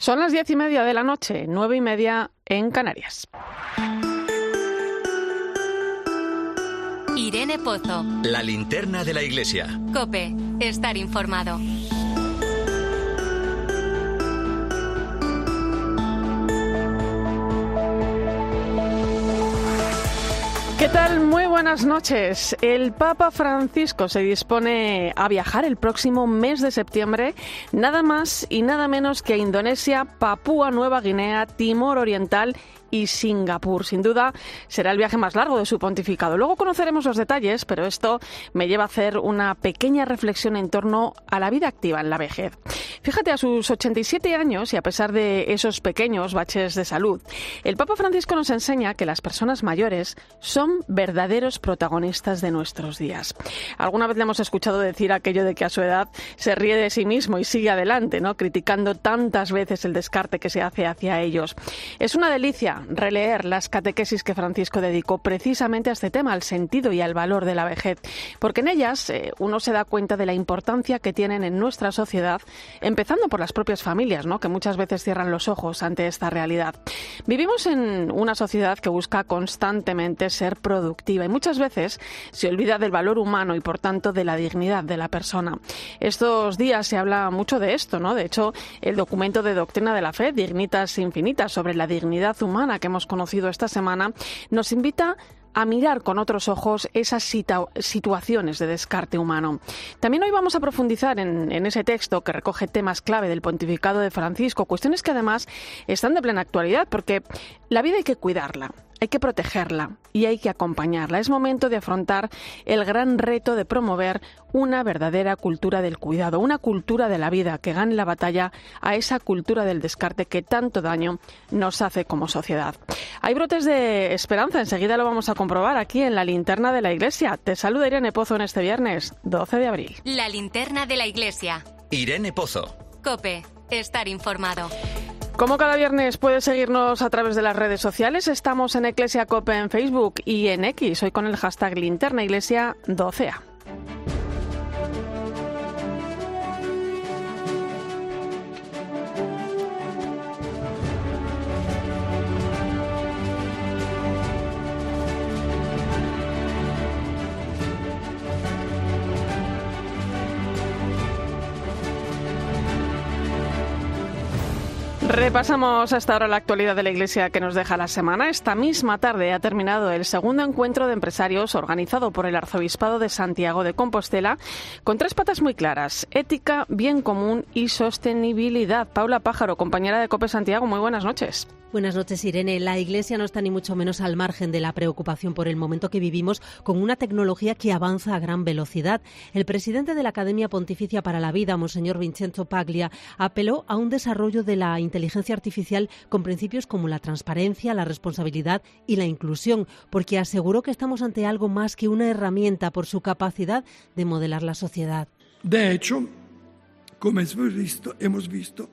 Son las 10:30 de la noche, 9:30 en Canarias. Irene Pozo. La linterna de la iglesia. COPE. Estar informado. ¿Qué tal? Muy buenas noches. El Papa Francisco se dispone a viajar el próximo mes de septiembre, nada más y nada menos que a Indonesia, Papúa Nueva Guinea, Timor Oriental y Singapur. Sin duda, será el viaje más largo de su pontificado. Luego conoceremos los detalles, pero esto me lleva a hacer una pequeña reflexión en torno a la vida activa en la vejez. Fíjate, a sus 87 años y a pesar de esos pequeños baches de salud, el Papa Francisco nos enseña que las personas mayores son verdaderos protagonistas de nuestros días. Alguna vez le hemos escuchado decir aquello de que a su edad se ríe de sí mismo y sigue adelante, ¿no?, criticando tantas veces el descarte que se hace hacia ellos. Es una delicia releer las catequesis que Francisco dedicó precisamente a este tema, al sentido y al valor de la vejez, porque en ellas uno se da cuenta de la importancia que tienen en nuestra sociedad, empezando por las propias familias, ¿no?, que muchas veces cierran los ojos ante esta realidad. Vivimos en una sociedad que busca constantemente ser productiva y muchas veces se olvida del valor humano y por tanto de la dignidad de la persona. Estos días se habla mucho de esto, ¿no? De hecho, el documento de Doctrina de la Fe, Dignitas Infinitas, sobre la dignidad humana que hemos conocido esta semana, nos invita a mirar con otros ojos esas situaciones de descarte humano. También hoy vamos a profundizar en ese texto que recoge temas clave del pontificado de Francisco, cuestiones que además están de plena actualidad, porque la vida hay que cuidarla, hay que protegerla y hay que acompañarla. Es momento de afrontar el gran reto de promover una verdadera cultura del cuidado, una cultura de la vida que gane la batalla a esa cultura del descarte que tanto daño nos hace como sociedad. Hay brotes de esperanza, enseguida lo vamos a comprobar aquí en la linterna de la iglesia. Te saluda Irene Pozo en este viernes 12 de abril. La linterna de la iglesia. Irene Pozo. COPE. Estar informado. Como cada viernes puedes seguirnos a través de las redes sociales. Estamos en Iglesia COPE en Facebook y en X, hoy con el hashtag Linterna Iglesia 12A. Repasamos hasta ahora la actualidad de la Iglesia que nos deja la semana. Esta misma tarde ha terminado el segundo encuentro de empresarios organizado por el Arzobispado de Santiago de Compostela con tres patas muy claras: ética, bien común y sostenibilidad. Paula Pájaro, compañera de COPE Santiago, muy buenas noches. Buenas noches, Irene. La Iglesia no está ni mucho menos al margen de la preocupación por el momento que vivimos con una tecnología que avanza a gran velocidad. El presidente de la Academia Pontificia para la Vida, Monseñor Vincenzo Paglia, apeló a un desarrollo de la inteligencia artificial con principios como la transparencia, la responsabilidad y la inclusión, porque aseguró que estamos ante algo más que una herramienta por su capacidad de modelar la sociedad. De hecho, como hemos visto,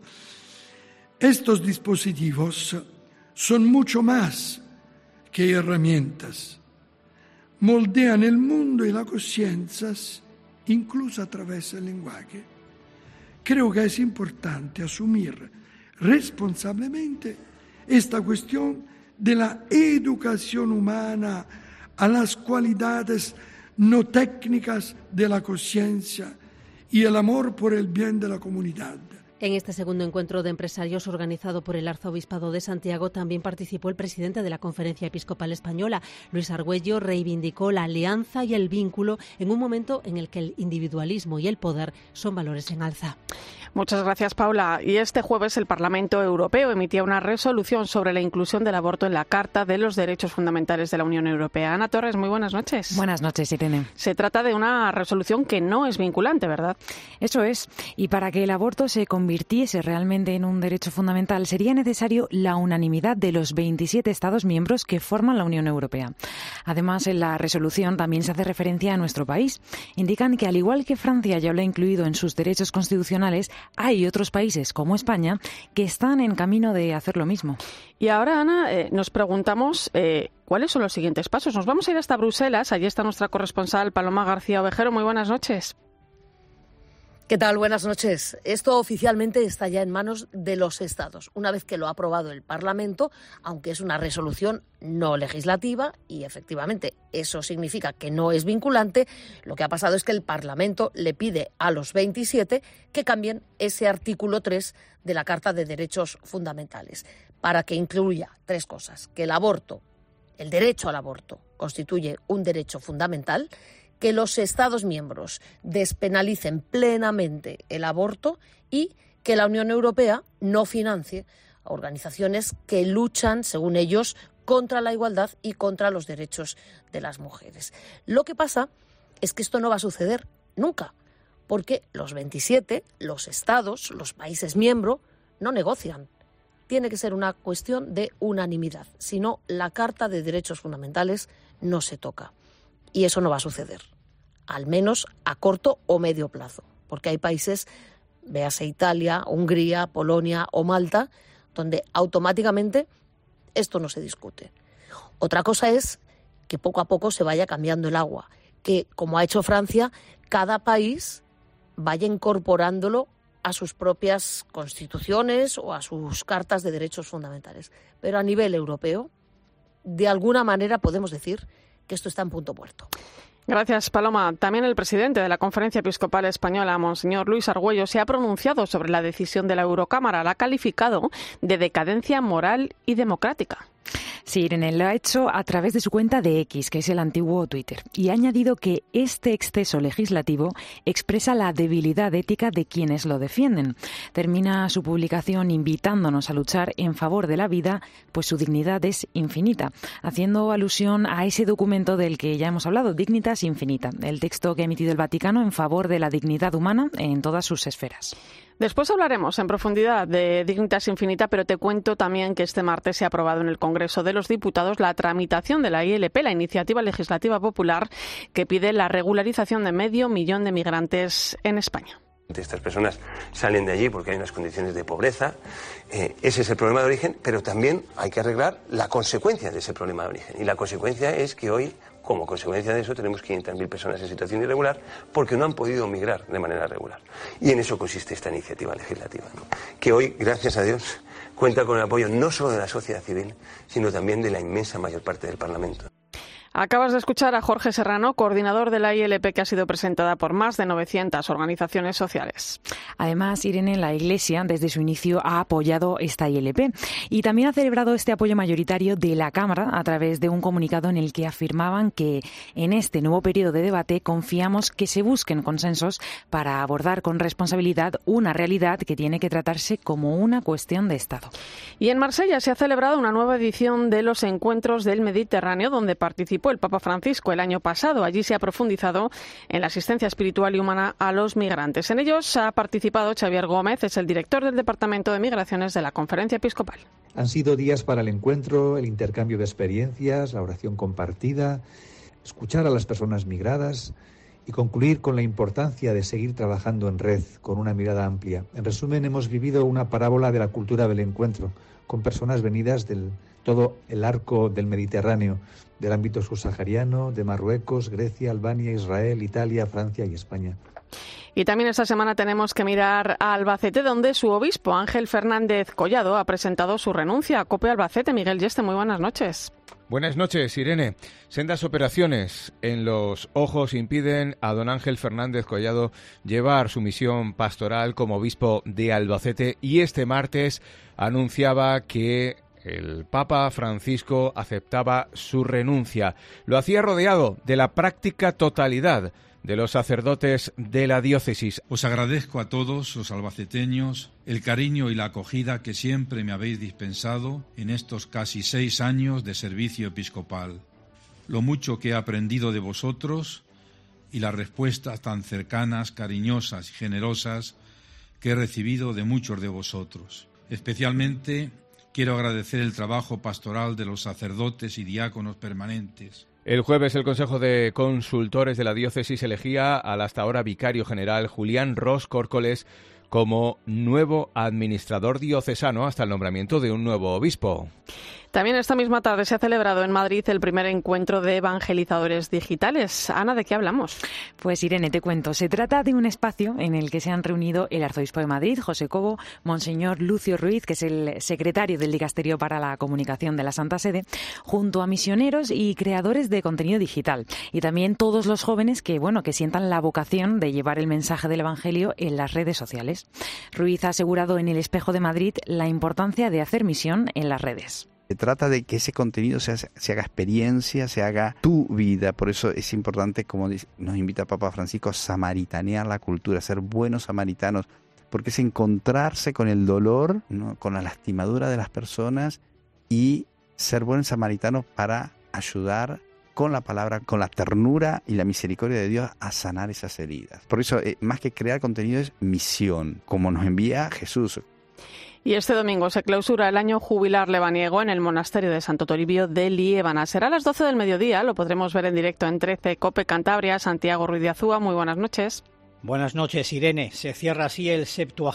estos dispositivos son mucho más que herramientas. Moldean el mundo y las conciencias, incluso a través del lenguaje. Creo que es importante asumir responsablemente esta cuestión de la educación humana a las cualidades no técnicas de la conciencia y el amor por el bien de la comunidad. En este segundo encuentro de empresarios organizado por el Arzobispado de Santiago también participó el presidente de la Conferencia Episcopal Española. Luis Argüello reivindicó la alianza y el vínculo en un momento en el que el individualismo y el poder son valores en alza. Muchas gracias, Paula. Y este jueves el Parlamento Europeo emitía una resolución sobre la inclusión del aborto en la Carta de los Derechos Fundamentales de la Unión Europea. Ana Torres, muy buenas noches. Buenas noches, Irene. Se trata de una resolución que no es vinculante, ¿verdad? Eso es. Y para que el aborto se convirtiese realmente en un derecho fundamental, sería necesario la unanimidad de los 27 Estados miembros que forman la Unión Europea. Además, en la resolución también se hace referencia a nuestro país. Indican que, al igual que Francia ya lo ha incluido en sus derechos constitucionales, hay otros países, como España, que están en camino de hacer lo mismo. Y ahora, Ana, nos preguntamos cuáles son los siguientes pasos. Nos vamos a ir hasta Bruselas. Allí está nuestra corresponsal Paloma García Ovejero. Muy buenas noches. ¿Qué tal? Buenas noches. Esto oficialmente está ya en manos de los Estados, una vez que lo ha aprobado el Parlamento, aunque es una resolución no legislativa y efectivamente eso significa que no es vinculante. Lo que ha pasado es que el Parlamento le pide a los 27 que cambien ese artículo 3 de la Carta de Derechos Fundamentales para que incluya 3 cosas: que el derecho al aborto constituye un derecho fundamental, que los Estados miembros despenalicen plenamente el aborto y que la Unión Europea no financie a organizaciones que luchan, según ellos, contra la igualdad y contra los derechos de las mujeres. Lo que pasa es que esto no va a suceder nunca, porque los 27, los Estados, los países miembros, no negocian. Tiene que ser una cuestión de unanimidad, si no, la Carta de Derechos Fundamentales no se toca. Y eso no va a suceder, al menos a corto o medio plazo, porque hay países, véase Italia, Hungría, Polonia o Malta, donde automáticamente esto no se discute. Otra cosa es que poco a poco se vaya cambiando el agua, que, como ha hecho Francia, cada país vaya incorporándolo a sus propias constituciones o a sus cartas de derechos fundamentales. Pero a nivel europeo, de alguna manera podemos decir que esto está en punto muerto. Gracias, Paloma. También el presidente de la Conferencia Episcopal Española, Monseñor Luis Argüello, se ha pronunciado sobre la decisión de la Eurocámara. La ha calificado de decadencia moral y democrática. Sí, Irene, lo ha hecho a través de su cuenta de X, que es el antiguo Twitter, y ha añadido que este exceso legislativo expresa la debilidad ética de quienes lo defienden. Termina su publicación invitándonos a luchar en favor de la vida, pues su dignidad es infinita, haciendo alusión a ese documento del que ya hemos hablado, Dignitas Infinita, el texto que ha emitido el Vaticano en favor de la dignidad humana en todas sus esferas. Después hablaremos en profundidad de Dignitas Infinita, pero te cuento también que este martes se ha aprobado en el Congreso de los Diputados la tramitación de la ILP, la Iniciativa Legislativa Popular, que pide la regularización de 500.000 de migrantes en España. Estas personas salen de allí porque hay unas condiciones de pobreza. Ese es el problema de origen, pero también hay que arreglar la consecuencia de ese problema de origen. Y la consecuencia es que hoy, como consecuencia de eso, tenemos 500.000 personas en situación irregular porque no han podido migrar de manera regular. Y en eso consiste esta iniciativa legislativa, ¿no? Que hoy, gracias a Dios, cuenta con el apoyo no solo de la sociedad civil, sino también de la inmensa mayor parte del Parlamento. Acabas de escuchar a Jorge Serrano, coordinador de la ILP, que ha sido presentada por más de 900 organizaciones sociales. Además, Irene, la Iglesia desde su inicio ha apoyado esta ILP y también ha celebrado este apoyo mayoritario de la Cámara a través de un comunicado en el que afirmaban que en este nuevo periodo de debate confiamos que se busquen consensos para abordar con responsabilidad una realidad que tiene que tratarse como una cuestión de Estado. Y en Marsella se ha celebrado una nueva edición de los Encuentros del Mediterráneo, donde participó el Papa Francisco el año pasado. Allí se ha profundizado en la asistencia espiritual y humana a los migrantes. En ellos ha participado Xavier Gómez, es el director del Departamento de Migraciones de la Conferencia Episcopal. Han sido días para el encuentro, el intercambio de experiencias, la oración compartida, escuchar a las personas migradas y concluir con la importancia de seguir trabajando en red, con una mirada amplia. En resumen, hemos vivido una parábola de la cultura del encuentro, con personas venidas del todo el arco del Mediterráneo, del ámbito subsahariano, de Marruecos, Grecia, Albania, Israel, Italia, Francia y España. Y también esta semana tenemos que mirar a Albacete, donde su obispo Ángel Fernández Collado ha presentado su renuncia. COPE Albacete, Miguel Yeste, muy buenas noches. Buenas noches, Irene. Sendas operaciones en los ojos impiden a don Ángel Fernández Collado llevar su misión pastoral como obispo de Albacete y este martes anunciaba que el Papa Francisco aceptaba su renuncia. Lo hacía rodeado de la práctica totalidad de los sacerdotes de la diócesis. Os agradezco a todos los albaceteños el cariño y la acogida que siempre me habéis dispensado en estos casi 6 años de servicio episcopal. Lo mucho que he aprendido de vosotros y las respuestas tan cercanas, cariñosas y generosas que he recibido de muchos de vosotros. Especialmente quiero agradecer el trabajo pastoral de los sacerdotes y diáconos permanentes. El jueves el Consejo de Consultores de la Diócesis elegía al hasta ahora vicario general Julián Ros Córcoles como nuevo administrador diocesano hasta el nombramiento de un nuevo obispo. También esta misma tarde se ha celebrado en Madrid el primer encuentro de evangelizadores digitales. Ana, ¿de qué hablamos? Pues Irene, te cuento. Se trata de un espacio en el que se han reunido el arzobispo de Madrid, José Cobo, Monseñor Lucio Ruiz, que es el secretario del Dicasterio para la Comunicación de la Santa Sede, junto a misioneros y creadores de contenido digital. Y también todos los jóvenes que sientan la vocación de llevar el mensaje del Evangelio en las redes sociales. Ruiz ha asegurado en El Espejo de Madrid la importancia de hacer misión en las redes. Se trata de que ese contenido se haga experiencia, se haga tu vida. Por eso es importante, como nos invita Papa Francisco, a samaritanear la cultura, ser buenos samaritanos, porque es encontrarse con el dolor, ¿no?, con la lastimadura de las personas y ser buenos samaritanos para ayudar con la palabra, con la ternura y la misericordia de Dios a sanar esas heridas. Por eso, más que crear contenido, es misión, como nos envía Jesús. Y este domingo se clausura el año jubilar lebaniego en el monasterio de Santo Toribio de Liébana. Será a las 12 del mediodía, lo podremos ver en directo en 13, COPE Cantabria. Santiago Ruiz de Azúa, muy buenas noches. Buenas noches, Irene. Se cierra así el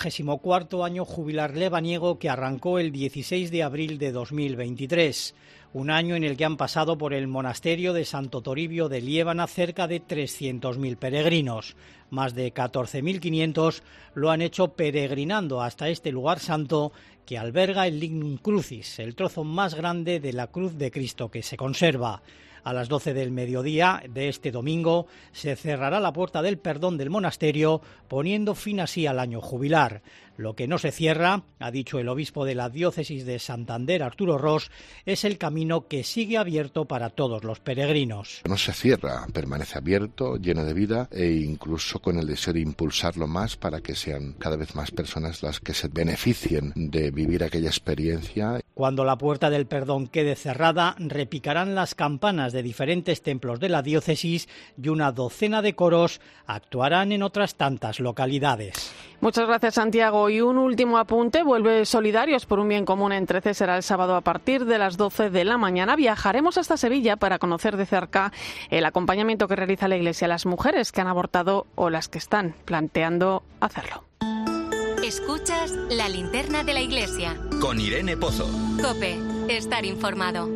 74º año jubilar lebaniego que arrancó el 16 de abril de 2023. Un año en el que han pasado por el monasterio de Santo Toribio de Liébana cerca de 300.000 peregrinos. Más de 14.500 lo han hecho peregrinando hasta este lugar santo que alberga el Lignum Crucis, el trozo más grande de la cruz de Cristo que se conserva. A las 12 del mediodía de este domingo se cerrará la puerta del perdón del monasterio, poniendo fin así al año jubilar. Lo que no se cierra, ha dicho el obispo de la diócesis de Santander, Arturo Ros, es el camino que sigue abierto para todos los peregrinos. No se cierra, permanece abierto, lleno de vida e incluso con el deseo de impulsarlo más para que sean cada vez más personas las que se beneficien de vivir aquella experiencia. Cuando la puerta del perdón quede cerrada, repicarán las campanas de diferentes templos de la diócesis y una docena de coros actuarán en otras tantas localidades. Muchas gracias, Santiago. Y un último apunte, vuelve Solidarios por un bien común en 13, será el sábado a partir de las 12 de la mañana. Viajaremos hasta Sevilla para conocer de cerca el acompañamiento que realiza la Iglesia a las mujeres que han abortado o las que están planteando hacerlo. Escuchas la linterna de la Iglesia. Con Irene Pozo. COPE, estar informado.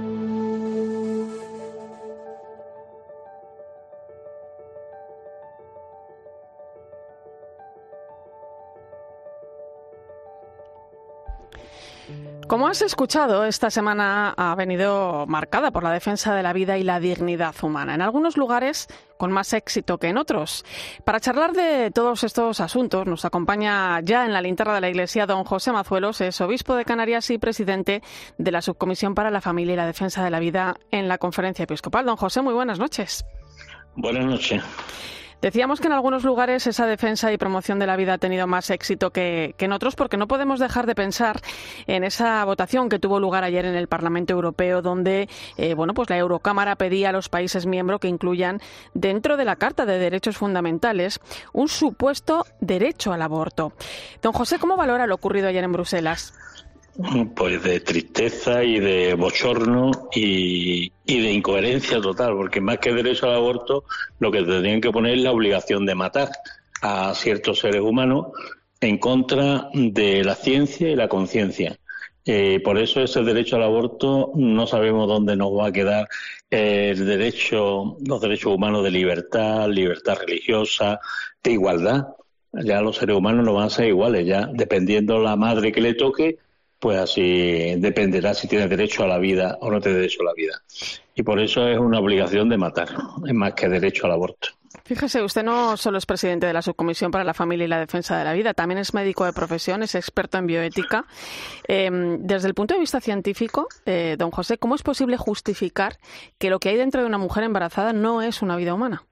Como has escuchado, esta semana ha venido marcada por la defensa de la vida y la dignidad humana. En algunos lugares con más éxito que en otros. Para charlar de todos estos asuntos nos acompaña ya en la linterna de la Iglesia don José Mazuelos, es obispo de Canarias y presidente de la Subcomisión para la Familia y la Defensa de la Vida en la Conferencia Episcopal. Don José, muy buenas noches. Buenas noches. Decíamos que en algunos lugares esa defensa y promoción de la vida ha tenido más éxito que en otros, porque no podemos dejar de pensar en esa votación que tuvo lugar ayer en el Parlamento Europeo, donde la Eurocámara pedía a los países miembros que incluyan dentro de la Carta de Derechos Fundamentales un supuesto derecho al aborto. Don José, ¿cómo valora lo ocurrido ayer en Bruselas? Pues de tristeza y de bochorno y de incoherencia total, porque más que derecho al aborto, lo que tendrían que poner es la obligación de matar a ciertos seres humanos en contra de la ciencia y la conciencia. Por eso ese derecho al aborto no sabemos dónde nos va a quedar los derechos humanos de libertad religiosa, de igualdad. Ya los seres humanos no van a ser iguales, ya dependiendo la madre que le toque, pues así dependerá si tiene derecho a la vida o no tiene derecho a la vida. Y por eso es una obligación de matar, es más que derecho al aborto. Fíjese, usted no solo es presidente de la Subcomisión para la Familia y la Defensa de la Vida, también es médico de profesión, es experto en bioética. Desde el punto de vista científico, don José, ¿cómo es posible justificar que lo que hay dentro de una mujer embarazada no es una vida humana?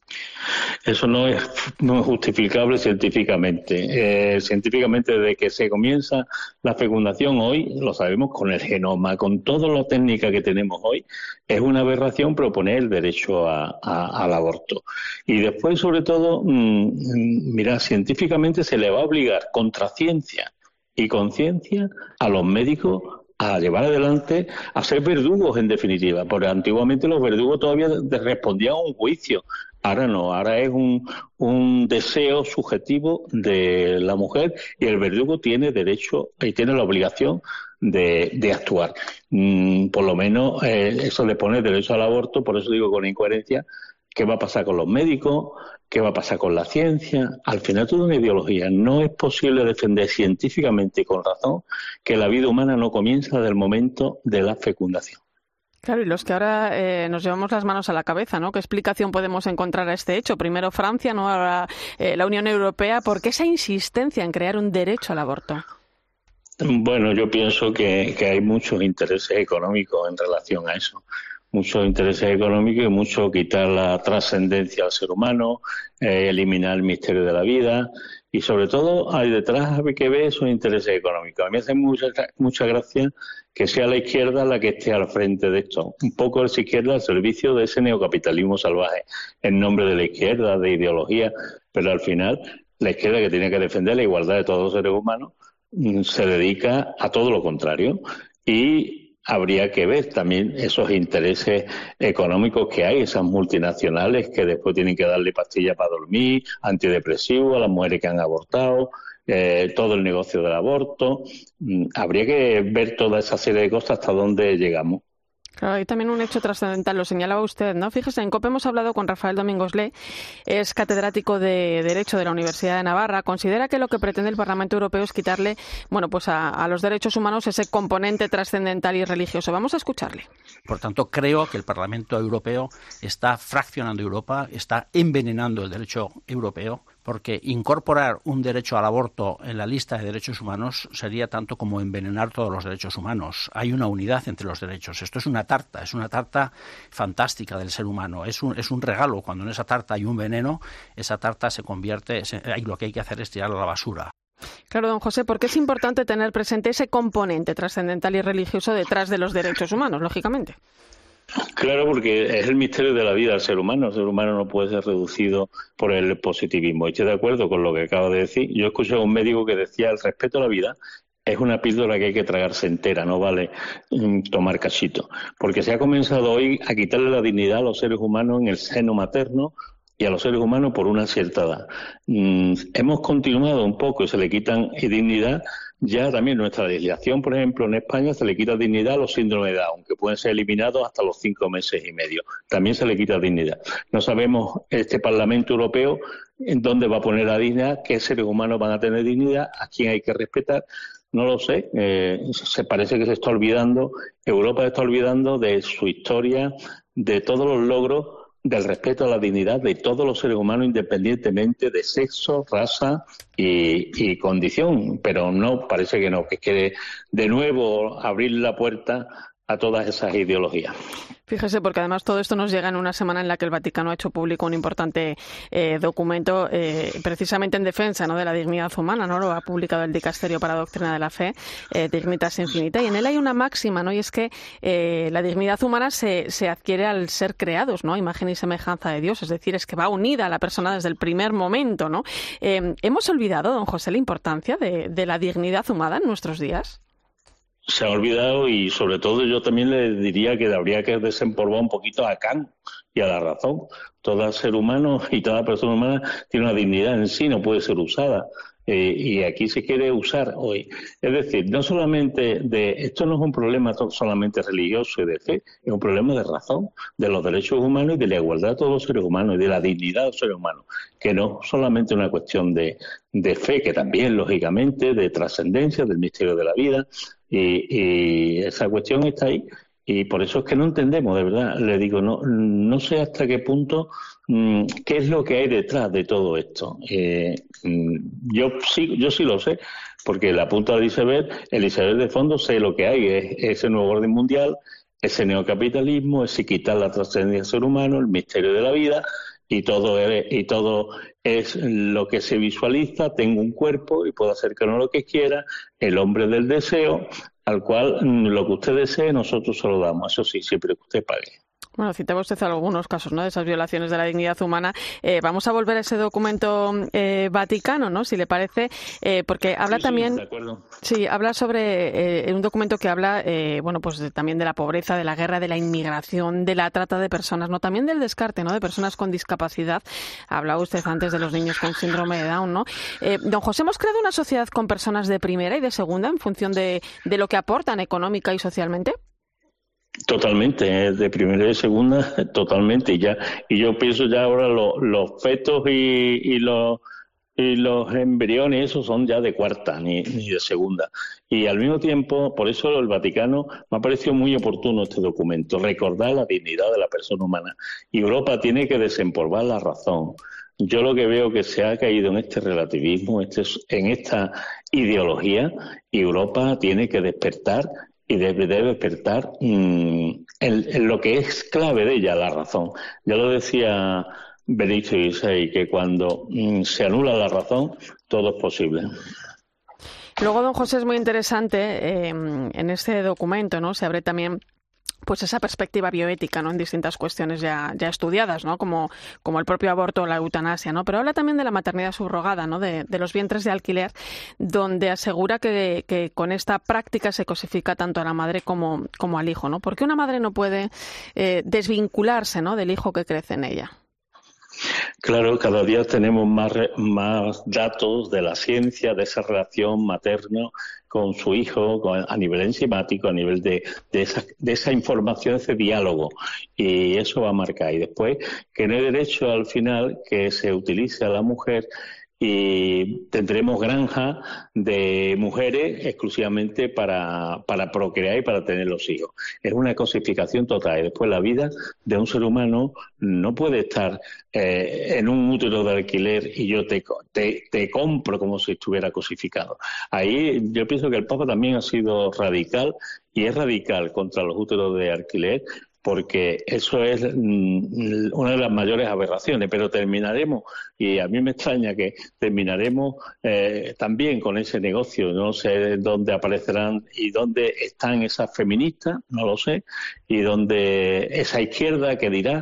Eso no es justificable científicamente. Científicamente, desde que se comienza la fecundación hoy, lo sabemos con el genoma, con toda la técnica que tenemos hoy, es una aberración proponer el derecho al aborto. Y después, sobre todo, científicamente se le va a obligar contra ciencia y conciencia a los médicos a llevar adelante, a ser verdugos en definitiva, porque antiguamente los verdugos todavía respondían a un juicio, Ahora no, ahora es un deseo subjetivo de la mujer y el verdugo tiene derecho y tiene la obligación de actuar. Por lo menos eso le pone derecho al aborto, por eso digo con incoherencia, ¿qué va a pasar con los médicos? ¿Qué va a pasar con la ciencia? Al final toda una ideología. No es posible defender científicamente y con razón que la vida humana no comienza desde el momento de la fecundación. Claro, y los que ahora nos llevamos las manos a la cabeza, ¿no? ¿Qué explicación podemos encontrar a este hecho? Primero Francia, ¿no? Ahora la Unión Europea. ¿Por qué esa insistencia en crear un derecho al aborto? Bueno, yo pienso que hay muchos intereses económicos en relación a eso. Muchos intereses económicos y mucho quitar la trascendencia al ser humano, eliminar el misterio de la vida y sobre todo hay detrás que ver esos intereses económicos. A mí me hace mucha gracia que sea la izquierda la que esté al frente de esto. Un poco esa izquierda al servicio de ese neocapitalismo salvaje en nombre de la izquierda, de ideología, pero al final la izquierda que tiene que defender la igualdad de todos los seres humanos se dedica a todo lo contrario y habría que ver también esos intereses económicos que hay, esas multinacionales que después tienen que darle pastillas para dormir, antidepresivos a las mujeres que han abortado, todo el negocio del aborto. Habría que ver toda esa serie de cosas hasta dónde llegamos. Claro, hay también un hecho trascendental, lo señalaba usted, ¿no? Fíjese, en COPE hemos hablado con Rafael Domingos Le, es catedrático de Derecho de la Universidad de Navarra. Considera que lo que pretende el Parlamento Europeo es quitarle, bueno, pues a los derechos humanos ese componente trascendental y religioso. Vamos a escucharle. Por tanto, creo que el Parlamento Europeo está fraccionando Europa, está envenenando el derecho europeo, porque incorporar un derecho al aborto en la lista de derechos humanos sería tanto como envenenar todos los derechos humanos. Hay una unidad entre los derechos. Esto es una tarta fantástica del ser humano. Es un regalo. Cuando en esa tarta hay un veneno, esa tarta se convierte, lo que hay que hacer es tirarla a la basura. Claro, don José, porque es importante tener presente ese componente trascendental y religioso detrás de los derechos humanos, lógicamente. Claro, porque es el misterio de la vida del ser humano. El ser humano no puede ser reducido por el positivismo. Estoy de acuerdo con lo que acabo de decir. Yo escuché a un médico que decía el respeto a la vida es una píldora que hay que tragarse entera, no vale tomar cachito. Porque se ha comenzado hoy a quitarle la dignidad a los seres humanos en el seno materno y a los seres humanos por una cierta edad. Hemos continuado un poco y se le quitan dignidad. Ya también nuestra legislación, por ejemplo, en España se le quita dignidad a los síndromes de Down, que pueden ser eliminados hasta los 5 meses y medio. También se le quita dignidad. No sabemos este Parlamento Europeo en dónde va a poner la dignidad, qué seres humanos van a tener dignidad, a quién hay que respetar. No lo sé. Se parece que se está olvidando, Europa está olvidando de su historia, de todos los logros, del respeto a la dignidad de todos los seres humanos independientemente de sexo, raza y condición, pero no, parece que no, que quiere de nuevo abrir la puerta a todas esas ideologías. Fíjese, porque además todo esto nos llega en una semana en la que el Vaticano ha hecho público un importante documento precisamente en defensa, ¿no?, de la dignidad humana, ¿no? Lo ha publicado el Dicasterio para Doctrina de la Fe, Dignitas Infinita, y en él hay una máxima, ¿no?, y es que la dignidad humana se adquiere al ser creados, ¿no?, imagen y semejanza de Dios, es decir, es que va unida a la persona desde el primer momento, ¿no? ¿Hemos olvidado, don José, la importancia de la dignidad humana en nuestros días? Se ha olvidado y sobre todo yo también le diría que habría que desempolvar un poquito a Kant y a la razón. Todo ser humano y toda persona humana tiene una dignidad en sí, no puede ser usada. Y aquí se quiere usar hoy. Es decir, no solamente esto no es un problema solamente religioso y de fe, es un problema de razón, de los derechos humanos y de la igualdad de todos los seres humanos y de la dignidad de los seres humanos, que no solamente una cuestión de fe, que también, lógicamente, de trascendencia, del misterio de la vida, y esa cuestión está ahí. Y por eso es que no entendemos, de verdad, le digo, no sé hasta qué punto, qué es lo que hay detrás de todo esto. Yo sí lo sé, porque la punta del iceberg de fondo sé lo que hay, es ese nuevo orden mundial, ese neocapitalismo, ese quitar la trascendencia del ser humano, el misterio de la vida, y todo es lo que se visualiza. Tengo un cuerpo y puedo hacer con lo que quiera, el hombre del deseo, al cual lo que usted desee nosotros se lo damos, eso sí, siempre que usted pague. Bueno, citaba usted algunos casos, ¿no?, de esas violaciones de la dignidad humana. Vamos a volver a ese documento vaticano, ¿no?, si le parece, porque habla también... de acuerdo. Sí, habla sobre un documento que habla, pues también de la pobreza, de la guerra, de la inmigración, de la trata de personas, ¿no?, también del descarte, ¿no?, de personas con discapacidad. Hablaba usted antes de los niños con síndrome de Down, ¿no? Don José, ¿hemos creado una sociedad con personas de primera y de segunda en función de lo que aportan económica y socialmente? Totalmente, de primera y de segunda, totalmente. Y yo pienso ya ahora los fetos y los embriones, esos son ya de cuarta, ni de segunda. Y al mismo tiempo, por eso el Vaticano me ha parecido muy oportuno este documento, recordar la dignidad de la persona humana. Y Europa tiene que desempolvar la razón. Yo lo que veo que se ha caído en este relativismo, en esta ideología, y Europa tiene que despertar y debe despertar en lo que es clave de ella, la razón. Ya lo decía Benito XVI, que cuando se anula la razón, todo es posible. Luego, don José, es muy interesante en este documento, ¿no?, se abre también pues esa perspectiva bioética, ¿no?, en distintas cuestiones ya estudiadas, ¿no?, como el propio aborto o la eutanasia, ¿no? Pero habla también de la maternidad subrogada, ¿no?, de los vientres de alquiler, donde asegura que con esta práctica se cosifica tanto a la madre como al hijo, ¿no? Porque una madre no puede desvincularse, ¿no?, del hijo que crece en ella. Claro, cada día tenemos más datos de la ciencia, de esa relación materna con su hijo, a nivel enzimático, a nivel de esa información, ese diálogo. Y eso va a marcar. Y después, que no hay derecho al final que se utilice a la mujer, y tendremos granjas de mujeres exclusivamente para procrear y para tener los hijos. Es una cosificación total. Y después la vida de un ser humano no puede estar en un útero de alquiler y yo te compro como si estuviera cosificado. Ahí yo pienso que el Papa también ha sido radical, y es radical contra los úteros de alquiler, porque eso es una de las mayores aberraciones, pero terminaremos, y a mí me extraña que terminaremos también con ese negocio. No sé dónde aparecerán y dónde están esas feministas, no lo sé, y dónde esa izquierda que dirá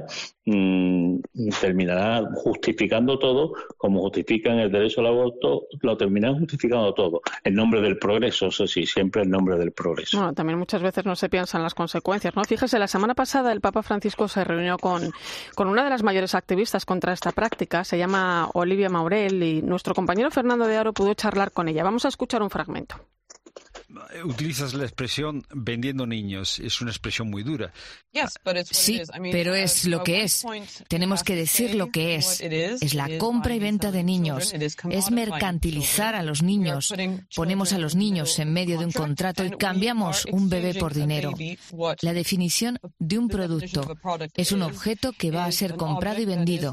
terminará justificando todo, como justifican el derecho al aborto, lo terminan justificando todo, en nombre del progreso, eso sí, siempre en nombre del progreso. Bueno, también muchas veces no se piensan las consecuencias, ¿no? Fíjese, la semana pasada el Papa Francisco se reunió con una de las mayores activistas contra esta práctica, se llama Olivia Maurel, y nuestro compañero Fernando de Aro pudo charlar con ella. Vamos a escuchar un fragmento. Utilizas la expresión vendiendo niños, es una expresión muy dura. Sí, pero es lo que es. Tenemos que decir lo que es. Es la compra y venta de niños. Es mercantilizar a los niños. Ponemos a los niños en medio de un contrato y cambiamos un bebé por dinero. La definición de un producto es un objeto que va a ser comprado y vendido.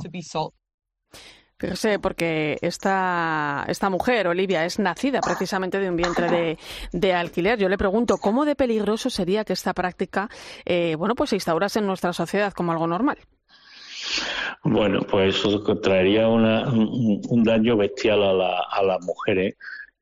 Fíjese, porque esta mujer, Olivia, es nacida precisamente de un vientre de alquiler. Yo le pregunto, ¿cómo de peligroso sería que esta práctica pues se instaurase en nuestra sociedad como algo normal? Bueno, pues eso traería un daño bestial a las mujeres.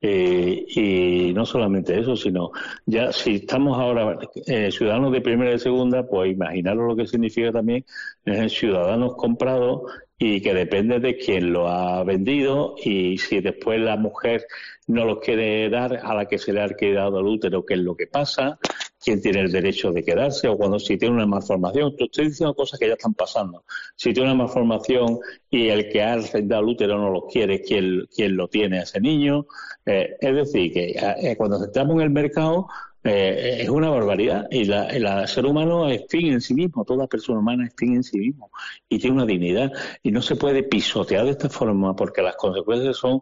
Y no solamente eso, sino ya si estamos ahora ciudadanos de primera y de segunda, pues imaginaros lo que significa también ciudadanos comprados, y que depende de quién lo ha vendido, y si después la mujer no los quiere dar a la que se le ha quedado el útero, qué es lo que pasa, quién tiene el derecho de quedarse, o si tiene una malformación. Estoy diciendo cosas que ya están pasando. Si tiene una malformación y el que ha dado el útero no lo quiere, ¿quién lo tiene a ese niño? Es decir, que cuando entramos en el mercado es una barbaridad, y el ser humano es fin en sí mismo, toda persona humana es fin en sí mismo y tiene una dignidad, y no se puede pisotear de esta forma, porque las consecuencias son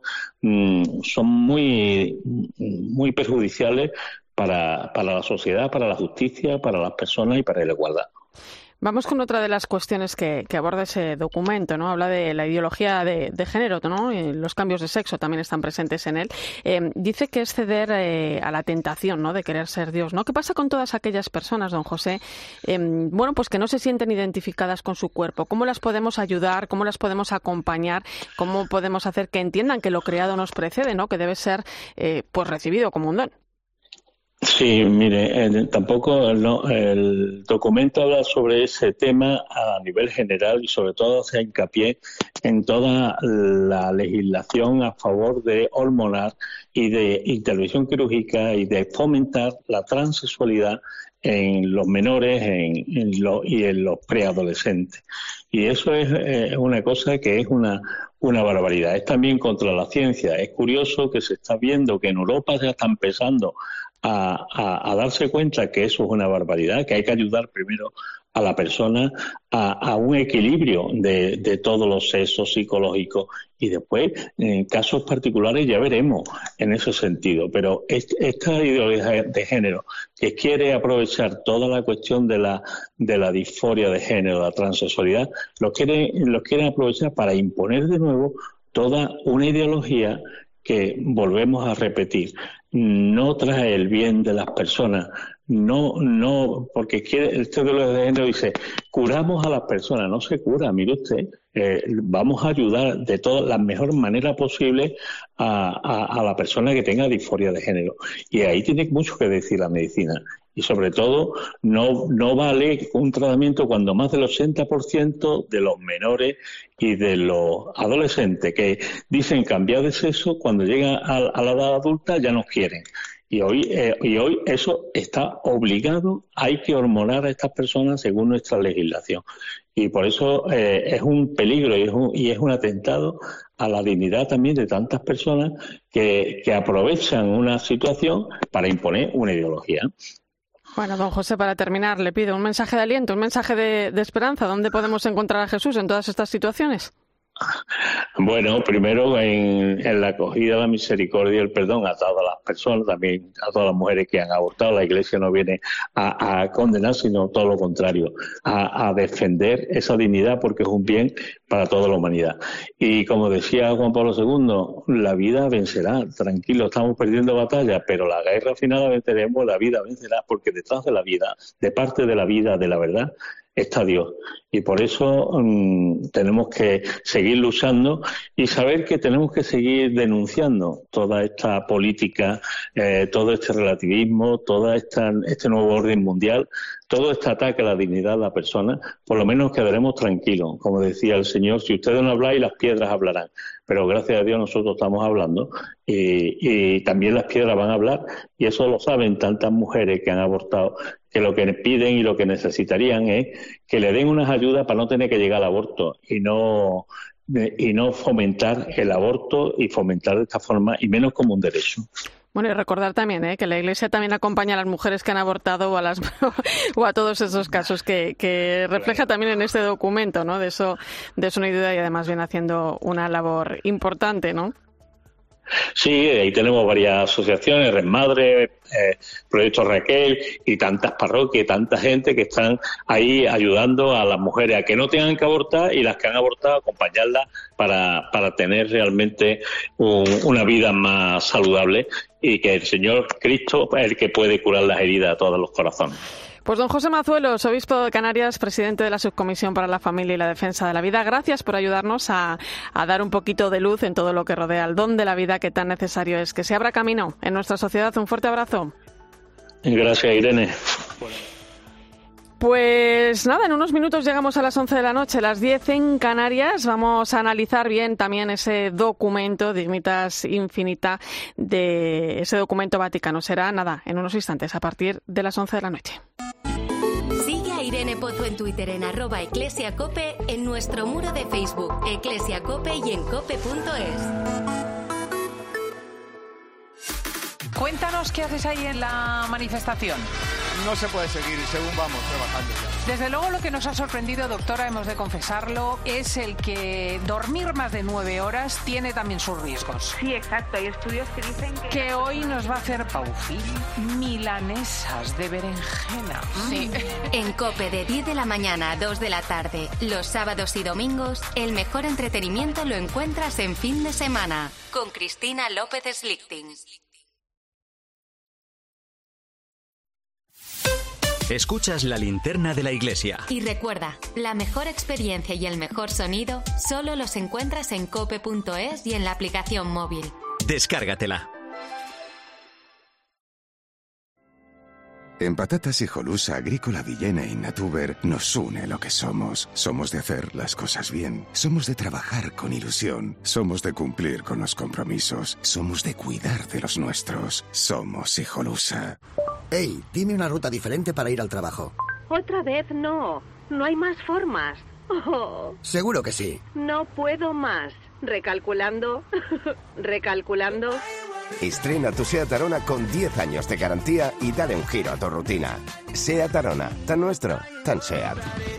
muy, muy perjudiciales para la sociedad, para la justicia, para las personas y para la igualdad. Vamos con otra de las cuestiones que aborda ese documento, ¿no? Habla de la ideología de género, ¿no? Y los cambios de sexo también están presentes en él. Dice que es ceder a la tentación, ¿no?, de querer ser Dios, ¿no? ¿Qué pasa con todas aquellas personas, don José, pues que no se sienten identificadas con su cuerpo? ¿Cómo las podemos ayudar? ¿Cómo las podemos acompañar? ¿Cómo podemos hacer que entiendan que lo creado nos precede, ¿no?, que debe ser pues recibido como un don? Sí, mire, tampoco el documento habla sobre ese tema a nivel general y sobre todo hace hincapié en toda la legislación a favor de hormonal y de intervención quirúrgica y de fomentar la transexualidad en los menores y en los preadolescentes. Y eso es una cosa que es una barbaridad. Es también contra la ciencia. Es curioso que se está viendo que en Europa ya está empezando a darse cuenta que eso es una barbaridad, que hay que ayudar primero a la persona a un equilibrio de todos los sexos psicológicos y después en casos particulares ya veremos en ese sentido. Pero esta ideología de género que quiere aprovechar toda la cuestión de la disforia de género, la transexualidad, los quieren aprovechar para imponer de nuevo toda una ideología que, volvemos a repetir, no trae el bien de las personas, no, porque este ideología de género dice, curamos a las personas, no se cura, mire usted, vamos a ayudar de toda la mejor manera posible a la persona que tenga disforia de género. Y ahí tiene mucho que decir la medicina. Y sobre todo, no vale un tratamiento cuando más del 80% de los menores y de los adolescentes que dicen cambiar de sexo, cuando llegan a la edad adulta ya no quieren. Y hoy eso está obligado, hay que hormonar a estas personas según nuestra legislación. Y por eso es un peligro y es un atentado a la dignidad también de tantas personas que aprovechan una situación para imponer una ideología. Bueno, don José, para terminar, le pido un mensaje de aliento, un mensaje de esperanza. ¿Dónde podemos encontrar a Jesús en todas estas situaciones? Bueno, primero en la acogida, la misericordia y el perdón a todas las personas, también a todas las mujeres que han abortado. La Iglesia no viene a condenar, sino todo lo contrario, a defender esa dignidad porque es un bien para toda la humanidad. Y como decía Juan Pablo II, la vida vencerá, tranquilo, estamos perdiendo batallas, pero la guerra final la venceremos, la vida vencerá, porque detrás de la vida, de parte de la vida, de la verdad, está Dios. Y por eso tenemos que seguir luchando y saber que tenemos que seguir denunciando toda esta política, todo este relativismo, todo este nuevo orden mundial, todo este ataque a la dignidad de la persona. Por lo menos quedaremos tranquilos. Como decía el Señor, si ustedes no habláis, las piedras hablarán. Pero gracias a Dios nosotros estamos hablando y también las piedras van a hablar, y eso lo saben tantas mujeres que han abortado, que lo que piden y lo que necesitarían es que le den unas ayudas para no tener que llegar al aborto y no fomentar el aborto y fomentar de esta forma, y menos como un derecho. Bueno, y recordar también que la Iglesia también acompaña a las mujeres que han abortado o a todos esos casos que refleja también en este documento, ¿no? De eso no hay duda, y además viene haciendo una labor importante, ¿no? Sí, ahí tenemos varias asociaciones, Red Madre, Proyecto Raquel y tantas parroquias, tanta gente que están ahí ayudando a las mujeres a que no tengan que abortar, y las que han abortado acompañarlas para tener realmente una vida más saludable, y que el Señor Cristo es el que puede curar las heridas a todos los corazones. Pues don José Mazuelos, obispo de Canarias, presidente de la Subcomisión para la Familia y la Defensa de la Vida, gracias por ayudarnos a dar un poquito de luz en todo lo que rodea al don de la vida, que tan necesario es que se abra camino en nuestra sociedad. Un fuerte abrazo. Gracias, Irene. Pues nada, en unos minutos llegamos a las 11 de la noche, las 10 en Canarias. Vamos a analizar bien también ese documento Dignitas Infinita, de ese documento Vaticano. Será nada, en unos instantes, a partir de las 11 de la noche. Sigue a Irene Pozo en Twitter en @eclesiacope, en nuestro muro de Facebook eclesiacope y en cope.es. Cuéntanos qué haces ahí en la manifestación. No se puede seguir según vamos trabajando ya. Desde luego lo que nos ha sorprendido, doctora, hemos de confesarlo, es el que dormir más de 9 horas tiene también sus riesgos. Sí, exacto. Hay estudios que dicen que hoy nos va a hacer Paufil milanesas de berenjena. Sí. En COPE, de 10 de la mañana a 2 de la tarde, los sábados y domingos, el mejor entretenimiento lo encuentras en Fin de Semana, con Cristina López Slichting. Escuchas la linterna de la Iglesia. Y recuerda, la mejor experiencia y el mejor sonido solo los encuentras en cope.es y en la aplicación móvil. Descárgatela. En Patatas Hijolusa, Agrícola Villena y Natuber nos une lo que somos. Somos de hacer las cosas bien. Somos de trabajar con ilusión. Somos de cumplir con los compromisos. Somos de cuidar de los nuestros. Somos Hijolusa. Hey, dime una ruta diferente para ir al trabajo. Otra vez no. No hay más formas. Oh. Seguro que sí. No puedo más. Recalculando. Recalculando. Estrena tu SEAT Arona con 10 años de garantía y dale un giro a tu rutina. SEAT Arona, tan nuestro, tan SEAT.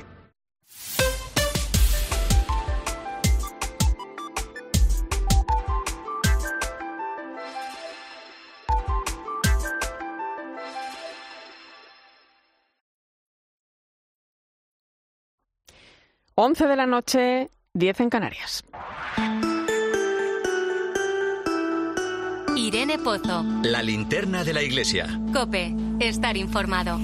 Once de la noche, 10 en Canarias. Irene Pozo. La linterna de la iglesia. COPE. Estar informado.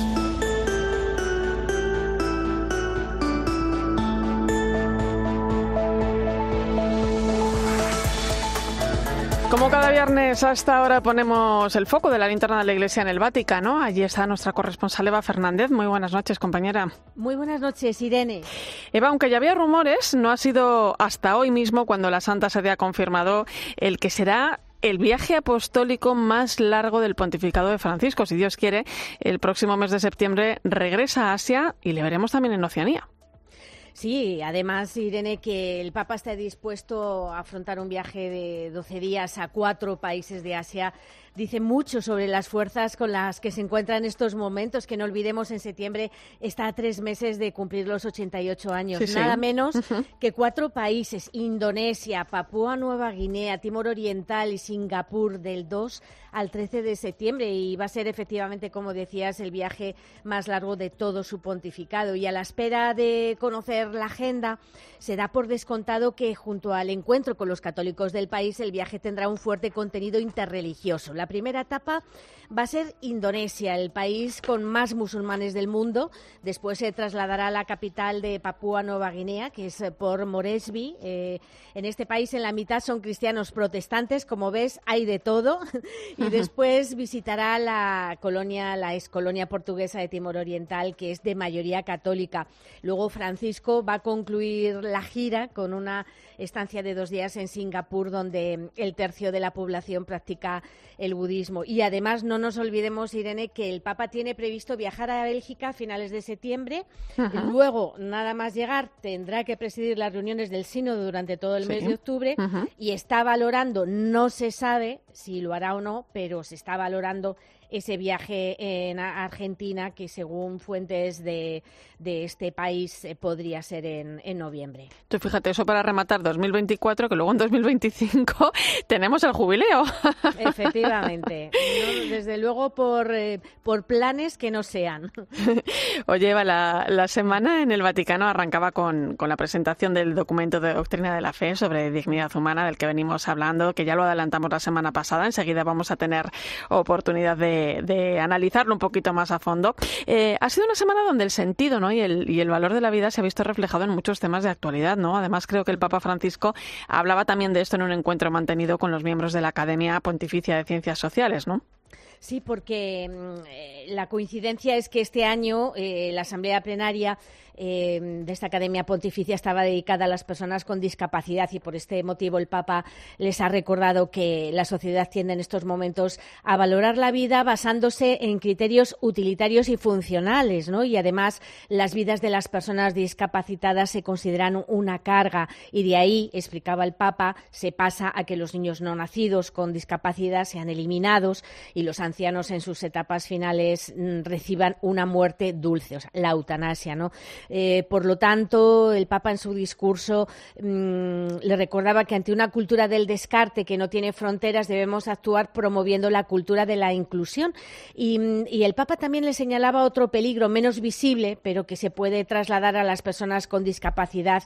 Como cada viernes a esta hora ponemos el foco de la linterna de la Iglesia en el Vaticano. Allí está nuestra corresponsal Eva Fernández. Muy buenas noches, compañera. Muy buenas noches, Irene. Eva, aunque ya había rumores, no ha sido hasta hoy mismo cuando la Santa Sede ha confirmado el que será el viaje apostólico más largo del pontificado de Francisco. Si Dios quiere, el próximo mes de septiembre regresa a Asia y le veremos también en Oceanía. Sí, además, Irene, que el Papa está dispuesto a afrontar un viaje de 12 días a 4 países de Asia. Dice mucho sobre las fuerzas con las que se encuentra en estos momentos, que no olvidemos, en septiembre está a 3 meses de cumplir los 88 años. Sí, nada menos que 4 países: Indonesia, Papúa Nueva Guinea, Timor Oriental y Singapur, del 2 al 13 de septiembre. Y va a ser efectivamente, como decías, el viaje más largo de todo su pontificado. Y a la espera de conocer la agenda, se da por descontado que junto al encuentro con los católicos del país, el viaje tendrá un fuerte contenido interreligioso. La primera etapa va a ser Indonesia, el país con más musulmanes del mundo. Después se trasladará a la capital de Papúa Nueva Guinea, que es Port Moresby. En este país, en la mitad son cristianos protestantes, como ves, hay de todo. Y después visitará la excolonia portuguesa de Timor Oriental, que es de mayoría católica. Luego Francisco va a concluir la gira con una estancia de 2 días en Singapur, donde el tercio de la población practica el budismo. Y además no nos olvidemos, Irene, que el Papa tiene previsto viajar a Bélgica a finales de septiembre. Luego, nada más llegar, tendrá que presidir las reuniones del sínodo durante todo el mes de octubre y está valorando, no se sabe si lo hará o no, pero se está valorando ese viaje en Argentina, que según fuentes de este país podría ser en noviembre. Tú fíjate, eso para rematar 2024, que luego en 2025 tenemos el jubileo. Efectivamente. No, desde luego por planes que no sean. Oye, Eva, la semana en el Vaticano arrancaba con la presentación del documento de doctrina de la fe sobre dignidad humana, del que venimos hablando, que ya lo adelantamos la semana pasada. Enseguida vamos a tener oportunidad de analizarlo un poquito más a fondo. Ha sido una semana donde el sentido, ¿no? y el valor de la vida se ha visto reflejado en muchos temas de actualidad, ¿no? Además, creo que el Papa Francisco hablaba también de esto en un encuentro mantenido con los miembros de la Academia Pontificia de Ciencias Sociales, ¿no? Sí, porque la coincidencia es que este año la Asamblea Plenaria de esta Academia Pontificia estaba dedicada a las personas con discapacidad, y por este motivo el Papa les ha recordado que la sociedad tiende en estos momentos a valorar la vida basándose en criterios utilitarios y funcionales, ¿no? Y además las vidas de las personas discapacitadas se consideran una carga, y de ahí, explicaba el Papa, se pasa a que los niños no nacidos con discapacidad sean eliminados y los ancianos en sus etapas finales reciban una muerte dulce, o sea, la eutanasia, ¿no? Por lo tanto, el Papa en su discurso le recordaba que ante una cultura del descarte que no tiene fronteras debemos actuar promoviendo la cultura de la inclusión. Y el Papa también le señalaba otro peligro menos visible, pero que se puede trasladar a las personas con discapacidad,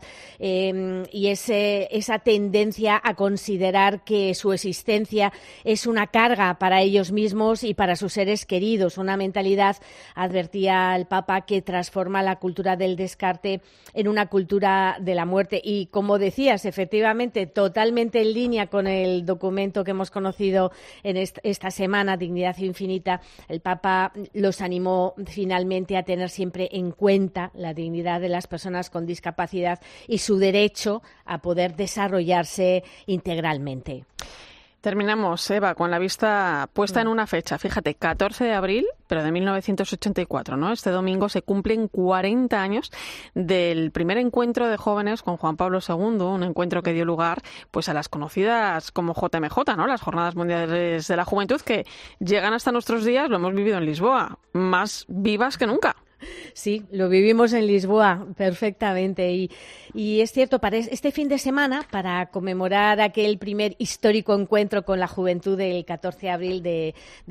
y esa tendencia a considerar que su existencia es una carga para ellos mismos mismos y para sus seres queridos. Una mentalidad, advertía el Papa, que transforma la cultura del descarte en una cultura de la muerte. Y como decías, efectivamente, totalmente en línea con el documento que hemos conocido en esta semana, Dignidad Infinita, el Papa los animó finalmente a tener siempre en cuenta la dignidad de las personas con discapacidad y su derecho a poder desarrollarse integralmente. Terminamos, Eva, con la vista puesta en una fecha. Fíjate, 14 de abril, pero de 1984, ¿no? Este domingo se cumplen 40 años del primer encuentro de jóvenes con Juan Pablo II, un encuentro que dio lugar pues a las conocidas como JMJ, ¿no? Las Jornadas Mundiales de la Juventud, que llegan hasta nuestros días, lo hemos vivido en Lisboa, más vivas que nunca. Sí, lo vivimos en Lisboa perfectamente y es cierto, para este fin de semana, para conmemorar aquel primer histórico encuentro con la juventud del 14 de abril de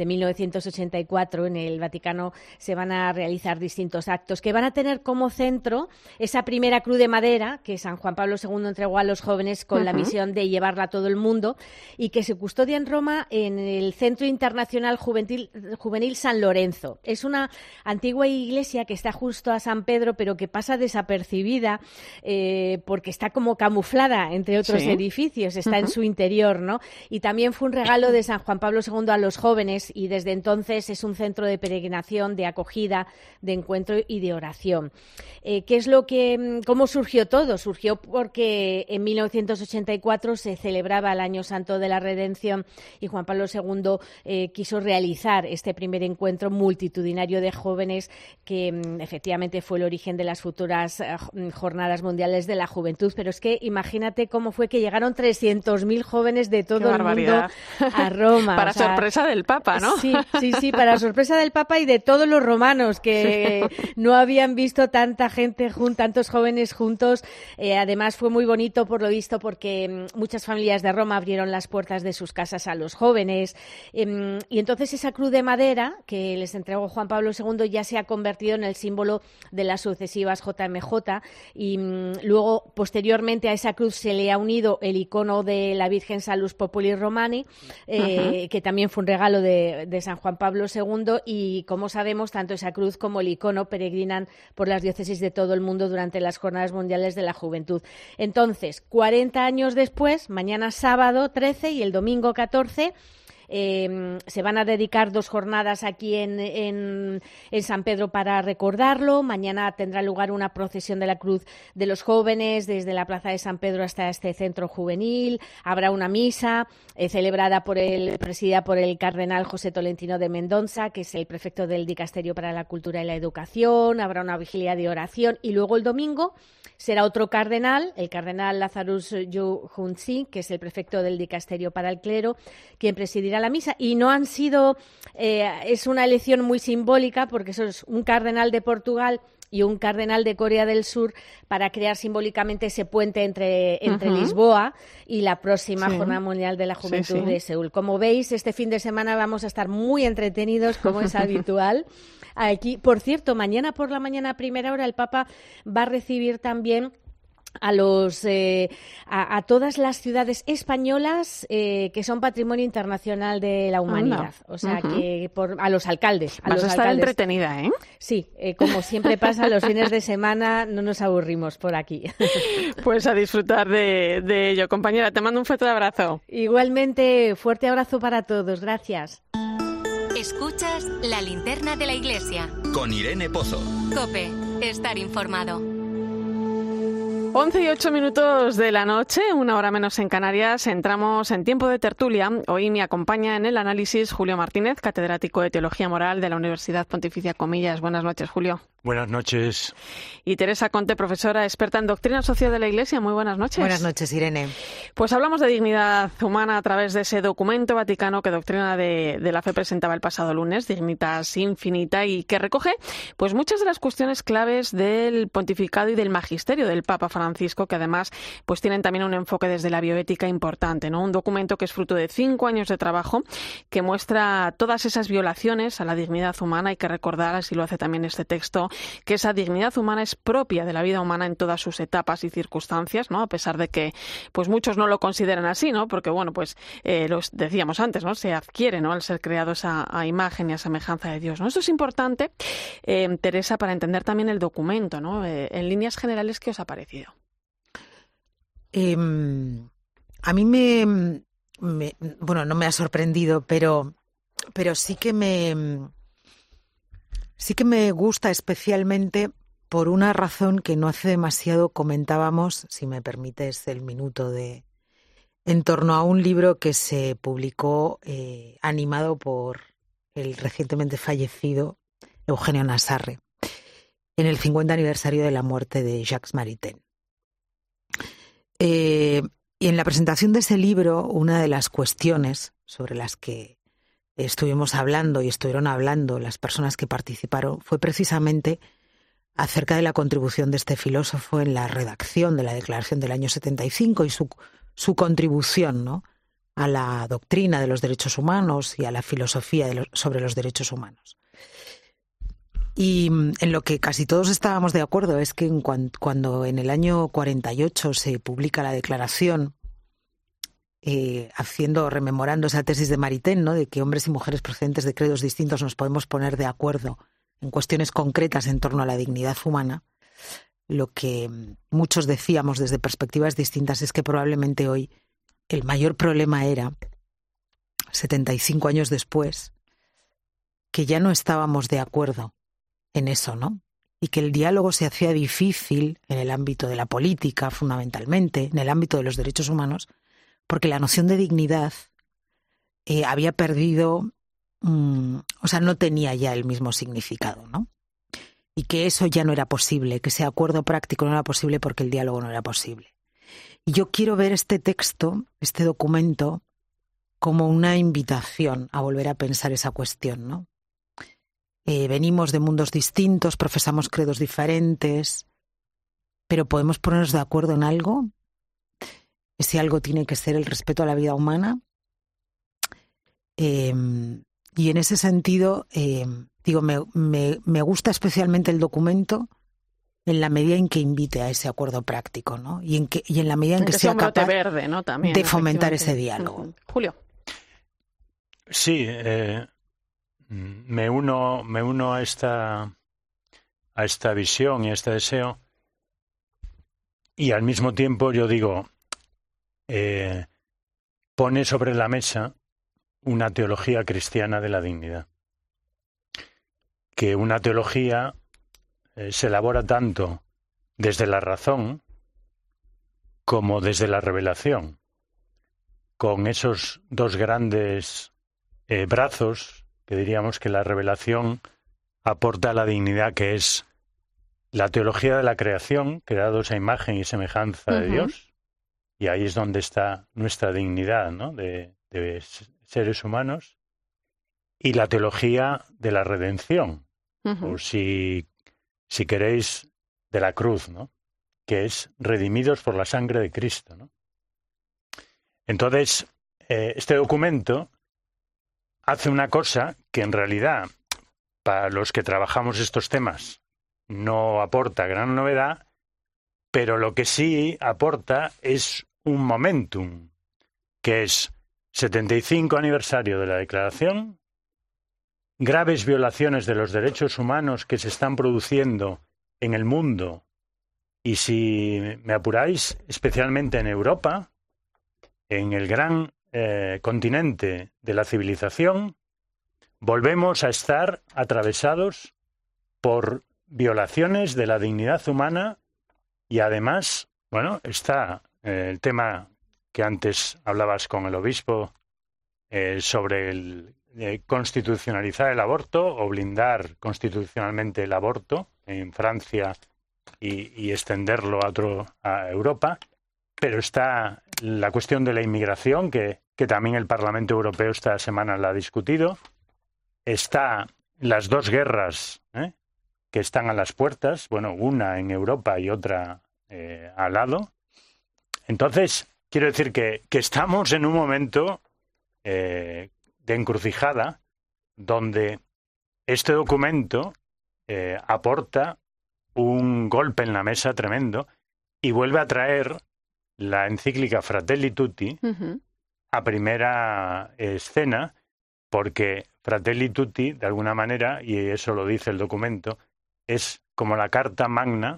1984 en el Vaticano, se van a realizar distintos actos que van a tener como centro esa primera cruz de madera que San Juan Pablo II entregó a los jóvenes con la misión de llevarla a todo el mundo y que se custodia en Roma en el Centro Internacional Juvenil San Lorenzo. Es una antigua iglesia que está justo a San Pedro, pero que pasa desapercibida porque está como camuflada entre otros edificios, está en su interior, ¿no? Y también fue un regalo de San Juan Pablo II a los jóvenes y desde entonces es un centro de peregrinación, de acogida, de encuentro y de oración. ¿Cómo surgió todo? Surgió porque en 1984 se celebraba el Año Santo de la Redención y Juan Pablo II quiso realizar este primer encuentro multitudinario de jóvenes que efectivamente fue el origen de las futuras Jornadas Mundiales de la Juventud. Pero es que imagínate cómo fue que llegaron 300.000 jóvenes de todo el mundo a Roma. Para sorpresa del Papa, ¿no? Sí, para sorpresa del Papa y de todos los romanos que no habían visto tanta gente, tantos jóvenes juntos. Además fue muy bonito, por lo visto, porque muchas familias de Roma abrieron las puertas de sus casas a los jóvenes. Y entonces esa cruz de madera que les entregó Juan Pablo II ya se ha convertido en el símbolo de las sucesivas JMJ y luego posteriormente a esa cruz se le ha unido el icono de la Virgen Salus Populi Romani, que también fue un regalo de San Juan Pablo II y como sabemos tanto esa cruz como el icono peregrinan por las diócesis de todo el mundo durante las Jornadas Mundiales de la Juventud. Entonces, 40 años después, mañana sábado 13 y el domingo 14, se van a dedicar 2 jornadas aquí en San Pedro para recordarlo. Mañana tendrá lugar una procesión de la Cruz de los Jóvenes desde la Plaza de San Pedro hasta este centro juvenil. Habrá una misa presidida por el cardenal José Tolentino de Mendoza, que es el prefecto del Dicasterio para la Cultura y la Educación. Habrá una vigilia de oración y luego el domingo será otro cardenal, el cardenal Lazarus Yu Hunzi, que es el prefecto del Dicasterio para el Clero, quien presidirá la misa. Y no han sido, es una elección muy simbólica porque eso es un cardenal de Portugal y un cardenal de Corea del Sur para crear simbólicamente ese puente entre Lisboa y la próxima Jornada Mundial de la Juventud de Seúl. Como veis, este fin de semana vamos a estar muy entretenidos, como es habitual. Aquí, por cierto, mañana por la mañana a primera hora el Papa va a recibir también a todas las ciudades españolas que son patrimonio internacional de la humanidad. O sea, que a los alcaldes. Vas a estar entretenida, ¿eh? Sí, como siempre pasa, los fines de semana no nos aburrimos por aquí. Pues a disfrutar de ello. Compañera, te mando un fuerte abrazo. Igualmente, fuerte abrazo para todos. Gracias. Escuchas La Linterna de la Iglesia. Con Irene Pozo. COPE. Estar informado. 11 y 8 minutos de la noche, 1 hora menos en Canarias, entramos en tiempo de tertulia. Hoy me acompaña en el análisis Julio Martínez, catedrático de Teología Moral de la Universidad Pontificia Comillas. Buenas noches, Julio. Buenas noches. Y Teresa Conte, profesora experta en doctrina social de la Iglesia. Muy buenas noches. Buenas noches, Irene. Pues hablamos de dignidad humana a través de ese documento vaticano que Doctrina de la Fe presentaba el pasado lunes, Dignitas Infinita, y que recoge pues muchas de las cuestiones claves del pontificado y del magisterio del Papa Francisco, que además pues tienen también un enfoque desde la bioética importante, ¿no? Un documento que es fruto de 5 años de trabajo, que muestra todas esas violaciones a la dignidad humana. Hay que recordar, así lo hace también este texto, que esa dignidad humana es propia de la vida humana en todas sus etapas y circunstancias, ¿no? A pesar de que pues muchos no lo consideran así, ¿no? Porque, bueno, pues lo decíamos antes, ¿no? Se adquiere, ¿no? Al ser creados a imagen y a semejanza de Dios, ¿no? Esto es importante, Teresa, para entender también el documento, ¿no? En líneas generales, ¿qué os ha parecido? A mí bueno, no me ha sorprendido, pero sí que me gusta especialmente por una razón que no hace demasiado comentábamos, si me permites el minuto, en torno a un libro que se publicó animado por el recientemente fallecido Eugenio Nassarre en el 50 aniversario de la muerte de Jacques Maritain. Y en la presentación de ese libro, una de las cuestiones sobre las que estuvieron hablando las personas que participaron fue precisamente acerca de la contribución de este filósofo en la redacción de la Declaración del año 75 y su contribución, ¿no?, a la doctrina de los derechos humanos y a la filosofía sobre los derechos humanos. Y en lo que casi todos estábamos de acuerdo es que cuando en el año 48 se publica la Declaración, rememorando esa tesis de Maritain, ¿no?, de que hombres y mujeres procedentes de credos distintos nos podemos poner de acuerdo en cuestiones concretas en torno a la dignidad humana, lo que muchos decíamos desde perspectivas distintas es que probablemente hoy el mayor problema era, 75 años después, que ya no estábamos de acuerdo en eso, ¿no? Y que el diálogo se hacía difícil en el ámbito de la política, fundamentalmente, en el ámbito de los derechos humanos, porque la noción de dignidad había perdido, no tenía ya el mismo significado, ¿no? Y que eso ya no era posible, que ese acuerdo práctico no era posible porque el diálogo no era posible. Y yo quiero ver este texto, este documento, como una invitación a volver a pensar esa cuestión, ¿no? Venimos de mundos distintos, profesamos credos diferentes, pero ¿podemos ponernos de acuerdo en algo? Ese algo tiene que ser el respeto a la vida humana. Y en ese sentido, me gusta especialmente el documento en la medida en que invite a ese acuerdo práctico, ¿no? Y en la medida en que sea capaz verde, ¿no?, también, de fomentar ese diálogo. Julio. Sí, me uno a esta visión y a este deseo, y al mismo tiempo yo digo, pone sobre la mesa una teología cristiana de la dignidad, que una teología se elabora tanto desde la razón como desde la revelación, con esos dos grandes brazos que diríamos que la revelación aporta la dignidad, que es la teología de la creación, creados a imagen y semejanza de Dios, y ahí es donde está nuestra dignidad, ¿no?, de seres humanos, y la teología de la redención, o si queréis, de la cruz, ¿no?, que es redimidos por la sangre de Cristo, ¿no? Entonces, este documento hace una cosa que en realidad, para los que trabajamos estos temas, no aporta gran novedad, pero lo que sí aporta es un momentum, que es 75 aniversario de la Declaración, graves violaciones de los derechos humanos que se están produciendo en el mundo, y si me apuráis, especialmente en Europa, en el gran continente de la civilización, volvemos a estar atravesados por violaciones de la dignidad humana, y además, bueno, está el tema que antes hablabas con el obispo sobre el constitucionalizar el aborto o blindar constitucionalmente el aborto en Francia y extenderlo a Europa, pero está la cuestión de la inmigración que también el Parlamento Europeo esta semana la ha discutido. Está las dos guerras que están a las puertas, bueno, una en Europa y otra al lado. Entonces, quiero decir que estamos en un momento de encrucijada donde este documento aporta un golpe en la mesa tremendo y vuelve a traer la encíclica Fratelli Tutti a primera escena, porque Fratelli Tutti, de alguna manera, y eso lo dice el documento, es como la carta magna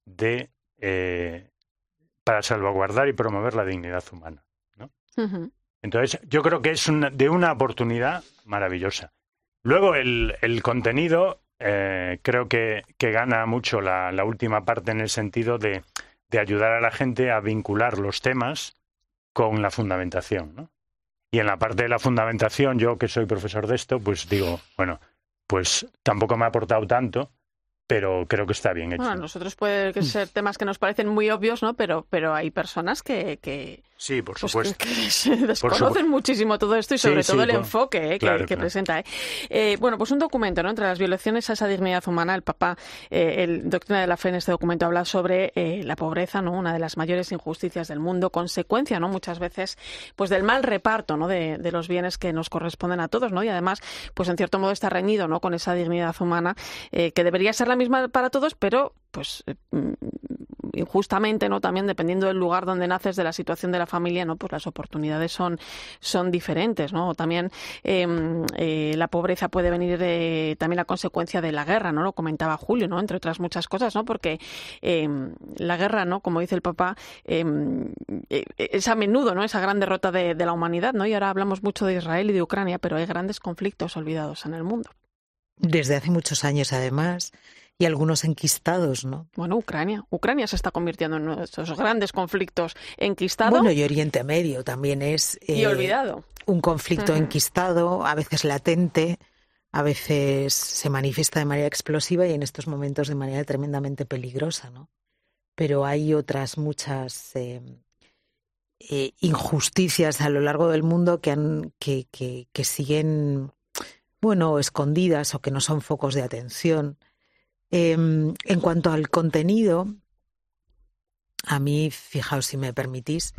para salvaguardar y promover la dignidad humana, ¿no? Entonces, yo creo que es de una oportunidad maravillosa. Luego, el contenido, creo que gana mucho la última parte en el sentido de ayudar a la gente a vincular los temas con la fundamentación, ¿no? Y en la parte de la fundamentación, yo que soy profesor de esto, pues digo, bueno, pues tampoco me ha aportado tanto, pero creo que está bien hecho. Bueno, a nosotros puede ser temas que nos parecen muy obvios, ¿no? Pero hay personas que sí, por supuesto. Que se desconocen muchísimo todo esto y sobre todo el enfoque que presenta. Bueno, pues un documento, ¿no? Entre las violaciones a esa dignidad humana, el Papa, el Doctrina de la Fe en este documento habla sobre la pobreza, ¿no? Una de las mayores injusticias del mundo, consecuencia, ¿no? Muchas veces, pues del mal reparto, ¿no? De los bienes que nos corresponden a todos, ¿no? Y además, pues en cierto modo está reñido, ¿no? Con esa dignidad humana que debería ser la misma para todos, pero pues injustamente, ¿no? También dependiendo del lugar donde naces, de la situación de la familia, ¿no? Pues las oportunidades son diferentes, ¿no? También la pobreza puede venir también a consecuencia de la guerra, ¿no? Lo comentaba Julio, ¿no? Entre otras muchas cosas, ¿no? Porque la guerra, ¿no? Como dice el Papa, es a menudo, ¿no? Esa gran derrota de la humanidad, ¿no? Y ahora hablamos mucho de Israel y de Ucrania, pero hay grandes conflictos olvidados en el mundo. Desde hace muchos años, además, y algunos enquistados, ¿no? Bueno, Ucrania se está convirtiendo en uno de esos grandes conflictos enquistados. Bueno, y Oriente Medio también es... y olvidado. Un conflicto enquistado, a veces latente, a veces se manifiesta de manera explosiva y en estos momentos de manera tremendamente peligrosa, ¿no? Pero hay otras muchas injusticias a lo largo del mundo que siguen, bueno, escondidas o que no son focos de atención. En cuanto al contenido, a mí, fijaos si me permitís,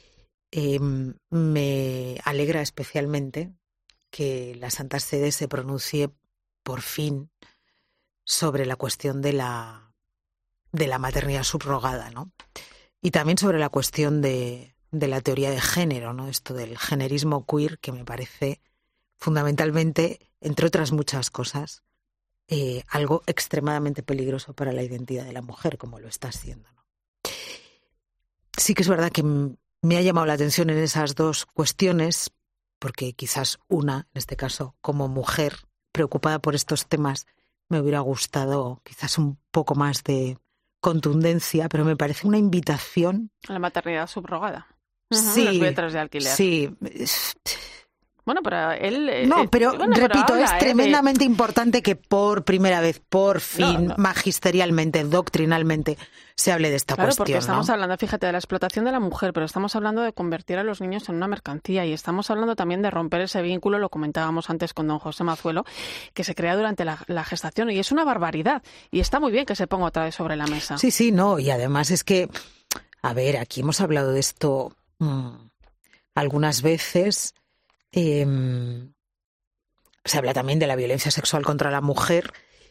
me alegra especialmente que la Santa Sede se pronuncie por fin sobre la cuestión de la maternidad subrogada, ¿no? Y también sobre la cuestión de la teoría de género, ¿no? Esto del generismo queer, que me parece fundamentalmente, entre otras muchas cosas, algo extremadamente peligroso para la identidad de la mujer, como lo está haciendo, ¿no? Sí que es verdad que me ha llamado la atención en esas dos cuestiones, porque quizás una, en este caso, como mujer preocupada por estos temas, me hubiera gustado quizás un poco más de contundencia, pero me parece una invitación. A la maternidad subrogada. Sí, los vientres de alquiler. Sí. Bueno, pero él... No, pero bueno, repito, pero habla, es tremendamente importante que por primera vez, por fin, magisterialmente, doctrinalmente, se hable de esta cuestión. Claro, porque estamos hablando, fíjate, de la explotación de la mujer, pero estamos hablando de convertir a los niños en una mercancía y estamos hablando también de romper ese vínculo, lo comentábamos antes con don José Mazuelo, que se crea durante la gestación y es una barbaridad y está muy bien que se ponga otra vez sobre la mesa. Sí, no, y además es que, a ver, aquí hemos hablado de esto algunas veces. Se habla también de la violencia sexual contra la mujer.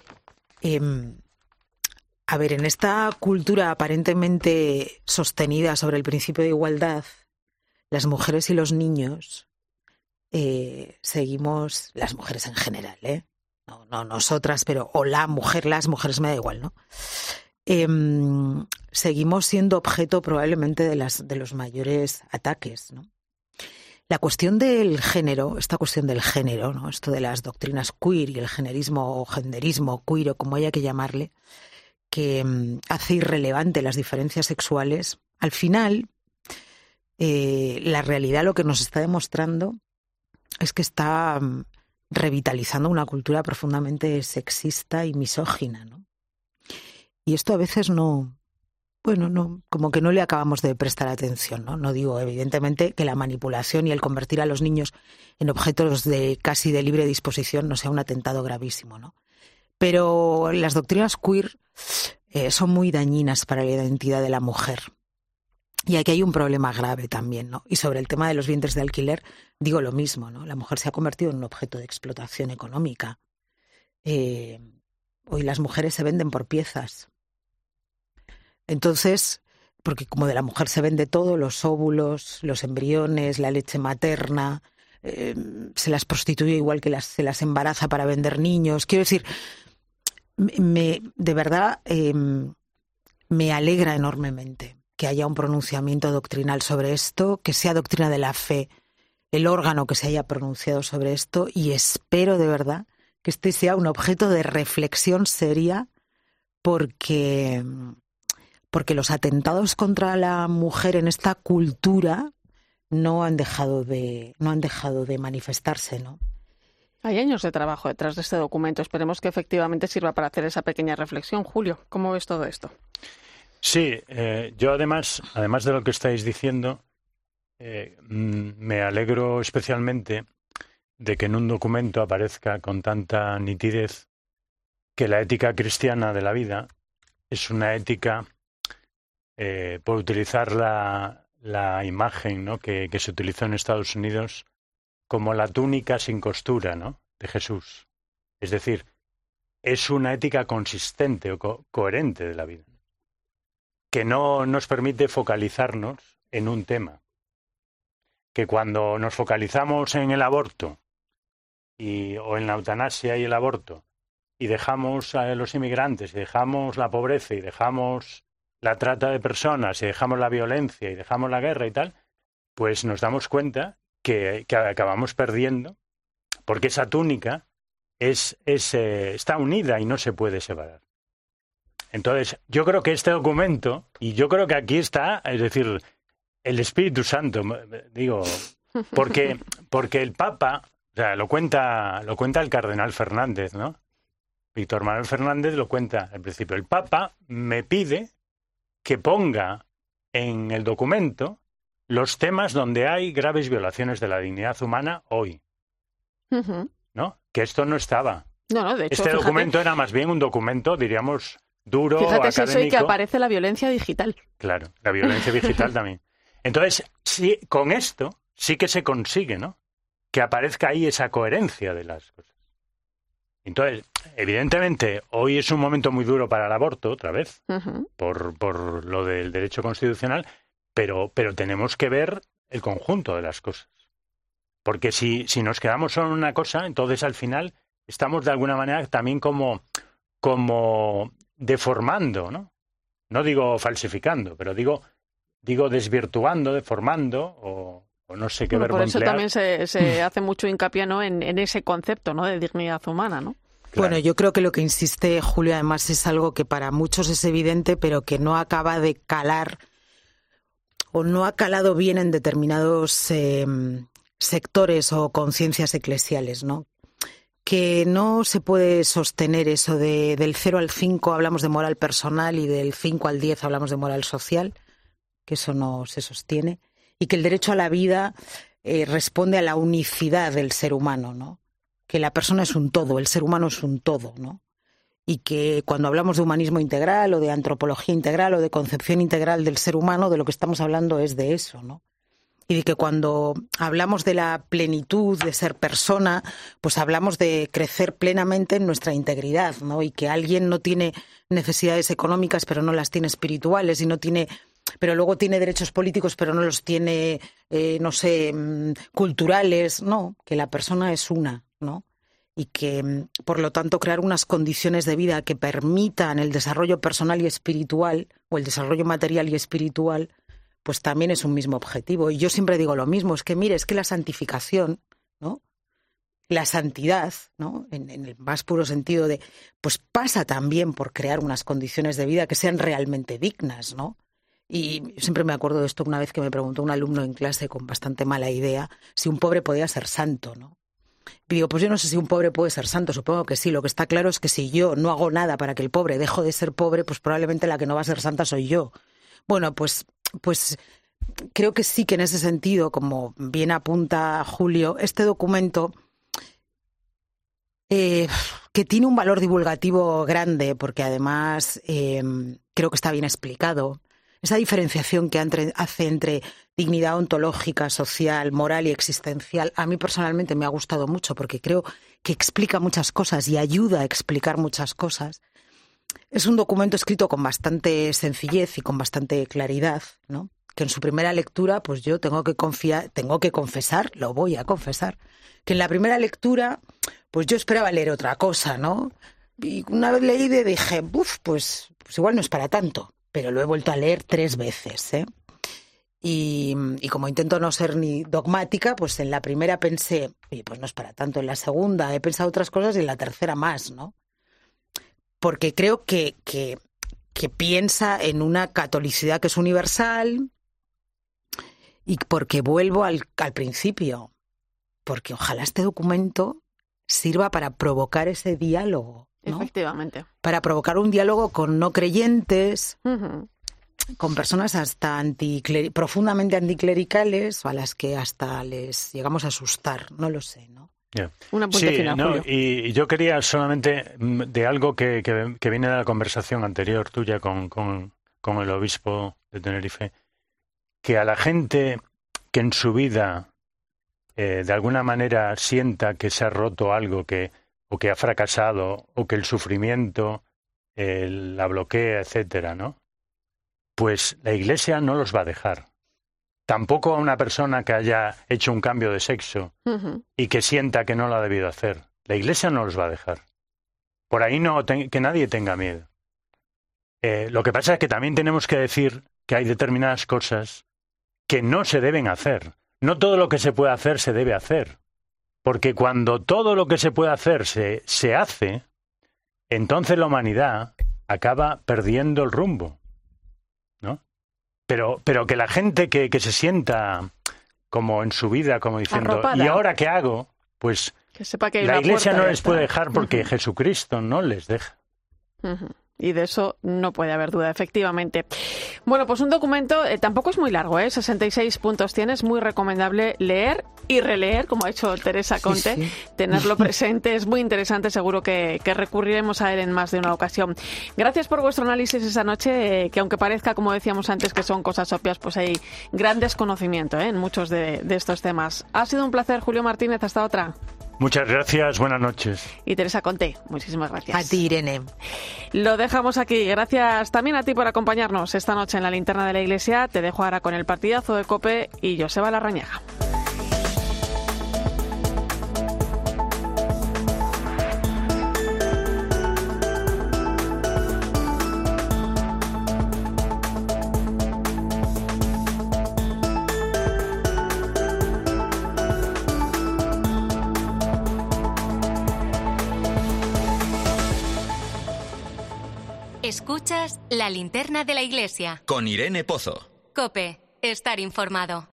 A ver, en esta cultura aparentemente sostenida sobre el principio de igualdad, las mujeres y los niños seguimos, las mujeres en general, no nosotras, pero o las mujeres me da igual, ¿no? Seguimos siendo objeto probablemente de los mayores ataques, ¿no? La cuestión del género, esta cuestión del género, ¿no? Esto de las doctrinas queer y el generismo o genderismo queer o como haya que llamarle, que hace irrelevante las diferencias sexuales, al final la realidad lo que nos está demostrando es que está revitalizando una cultura profundamente sexista y misógina, ¿no? Y esto a veces como que no le acabamos de prestar atención, ¿no? No digo, evidentemente, que la manipulación y el convertir a los niños en objetos casi de libre disposición no sea un atentado gravísimo, ¿no? Pero las doctrinas queer son muy dañinas para la identidad de la mujer. Y aquí hay un problema grave también, ¿no? Y sobre el tema de los vientres de alquiler, digo lo mismo, ¿no? La mujer se ha convertido en un objeto de explotación económica. hoy las mujeres se venden por piezas. Entonces, porque como de la mujer se vende todo, los óvulos, los embriones, la leche materna, se las prostituye igual que se las embaraza para vender niños. Quiero decir, de verdad me alegra enormemente que haya un pronunciamiento doctrinal sobre esto, que sea doctrina de la fe el órgano que se haya pronunciado sobre esto, y espero de verdad que este sea un objeto de reflexión seria, porque los atentados contra la mujer en esta cultura no han dejado de manifestarse, ¿no? Hay años de trabajo detrás de este documento. Esperemos que efectivamente sirva para hacer esa pequeña reflexión. Julio, ¿cómo ves todo esto? Sí, yo además de lo que estáis diciendo, me alegro especialmente de que en un documento aparezca con tanta nitidez que la ética cristiana de la vida es una ética, por utilizar la imagen, ¿no?, que se utilizó en Estados Unidos, como la túnica sin costura, ¿no?, de Jesús. Es decir, es una ética consistente o coherente de la vida, que no nos permite focalizarnos en un tema. Que cuando nos focalizamos en el aborto o en la eutanasia y el aborto, y dejamos a los inmigrantes, y dejamos la pobreza, y dejamos la trata de personas, y dejamos la violencia, y dejamos la guerra y tal, pues nos damos cuenta que acabamos perdiendo, porque esa túnica está unida y no se puede separar. Entonces, yo creo que este documento, y yo creo que aquí está, es decir, el Espíritu Santo, digo, porque el Papa, o sea, lo cuenta el cardenal Fernández, ¿no? Víctor Manuel Fernández lo cuenta al principio. El Papa me pide que ponga en el documento los temas donde hay graves violaciones de la dignidad humana hoy, ¿no? Que esto no estaba. No, de hecho, este documento era más bien un documento, diríamos, duro, fíjate académico. Si eso y que aparece la violencia digital. Claro, la violencia digital también. Entonces, sí, con esto sí que se consigue, ¿no?, que aparezca ahí esa coherencia de las cosas. Entonces, evidentemente, hoy es un momento muy duro para el aborto, otra vez, por lo del derecho constitucional, pero tenemos que ver el conjunto de las cosas. Porque si nos quedamos solo en una cosa, entonces al final estamos de alguna manera también como deformando, ¿no? No digo falsificando, pero digo desvirtuando, deformando, o no sé qué verbo por eso emplear. También se hace mucho hincapié, ¿no?, en ese concepto, ¿no?, de dignidad humana, ¿no? Claro. Bueno, yo creo que lo que insiste Julio además es algo que para muchos es evidente, pero que no acaba de calar o no ha calado bien en determinados sectores o conciencias eclesiales, ¿no? Que no se puede sostener eso del 0 al 5 hablamos de moral personal y del 5 al 10 hablamos de moral social, que eso no se sostiene, y que el derecho a la vida responde a la unicidad del ser humano, ¿no? Que la persona es un todo, el ser humano es un todo, ¿no? Y que cuando hablamos de humanismo integral o de antropología integral o de concepción integral del ser humano, de lo que estamos hablando es de eso, ¿no? Y de que cuando hablamos de la plenitud de ser persona, pues hablamos de crecer plenamente en nuestra integridad, ¿no? Y que alguien no tiene necesidades económicas, pero no las tiene espirituales, pero luego tiene derechos políticos, pero no los tiene, culturales, no, que la persona es una, ¿no? Y que, por lo tanto, crear unas condiciones de vida que permitan el desarrollo personal y espiritual, o el desarrollo material y espiritual, pues también es un mismo objetivo. Y yo siempre digo lo mismo, es que la santificación, ¿no?, la santidad, ¿no?, en el más puro sentido pues pasa también por crear unas condiciones de vida que sean realmente dignas, ¿no? Y siempre me acuerdo de esto una vez que me preguntó un alumno en clase con bastante mala idea si un pobre podía ser santo, ¿no? Y digo, pues yo no sé si un pobre puede ser santo, supongo que sí. Lo que está claro es que si yo no hago nada para que el pobre deje de ser pobre, pues probablemente la que no va a ser santa soy yo. Bueno, pues creo que sí que en ese sentido, como bien apunta Julio, este documento que tiene un valor divulgativo grande, porque además creo que está bien explicado. esa diferenciación que hace entre dignidad ontológica, social, moral y existencial, a mí personalmente me ha gustado mucho porque creo que explica muchas cosas y ayuda a explicar muchas cosas. Es un documento escrito con bastante sencillez y con bastante claridad, ¿no? Que en su primera lectura, pues yo tengo que confesar, lo voy a confesar, que en la primera lectura, pues yo esperaba leer otra cosa, ¿no? Y una vez leí dije, pues igual no es para tanto, pero lo he vuelto a leer 3 veces, ¿eh? Y como intento no ser ni dogmática, pues en la primera pensé, oye, pues no es para tanto. En la segunda he pensado otras cosas y en la tercera más, ¿no? Porque creo que piensa en una catolicidad que es universal y porque vuelvo al principio, porque ojalá este documento sirva para provocar ese diálogo, ¿no? Efectivamente. Para provocar un diálogo con no creyentes, con personas hasta profundamente anticlericales o a las que hasta les llegamos a asustar, no lo sé, ¿no? Yeah. Una punta final, Julio. Y yo quería solamente de algo que viene de la conversación anterior tuya con el obispo de Tenerife, que a la gente que en su vida de alguna manera sienta que se ha roto algo, o que ha fracasado, o que el sufrimiento la bloquea, etcétera, ¿no? Pues la Iglesia no los va a dejar. Tampoco a una persona que haya hecho un cambio de sexo y que sienta que no lo ha debido hacer. La Iglesia no los va a dejar. Por ahí que nadie tenga miedo. Lo que pasa es que también tenemos que decir que hay determinadas cosas que no se deben hacer. No todo lo que se puede hacer se debe hacer. Porque cuando todo lo que se puede hacer se hace, entonces la humanidad acaba perdiendo el rumbo, ¿no? Pero que la gente que se sienta como en su vida, como diciendo, arropada. ¿Y ahora qué hago? Pues que sepa que hay la Iglesia no les está. puede dejar porque Jesucristo no les deja. Y de eso no puede haber duda, efectivamente. Bueno, pues un documento tampoco es muy largo, 66 puntos tiene, es muy recomendable leer y releer, como ha hecho Teresa Conte, sí. Tenerlo presente, es muy interesante, seguro que recurriremos a él en más de una ocasión. Gracias por vuestro análisis esa noche, que aunque parezca, como decíamos antes, que son cosas obvias, pues hay gran desconocimiento en muchos de estos temas. Ha sido un placer, Julio Martínez, hasta otra. Muchas gracias, buenas noches. Y Teresa Conte, muchísimas gracias. A ti, Irene. Lo dejamos aquí. Gracias también a ti por acompañarnos esta noche en la Linterna de la Iglesia. Te dejo ahora con el partidazo de COPE y Joseba Larrañaga. Escuchas la Linterna de la Iglesia. Con Irene Pozo. COPE. Estar informado.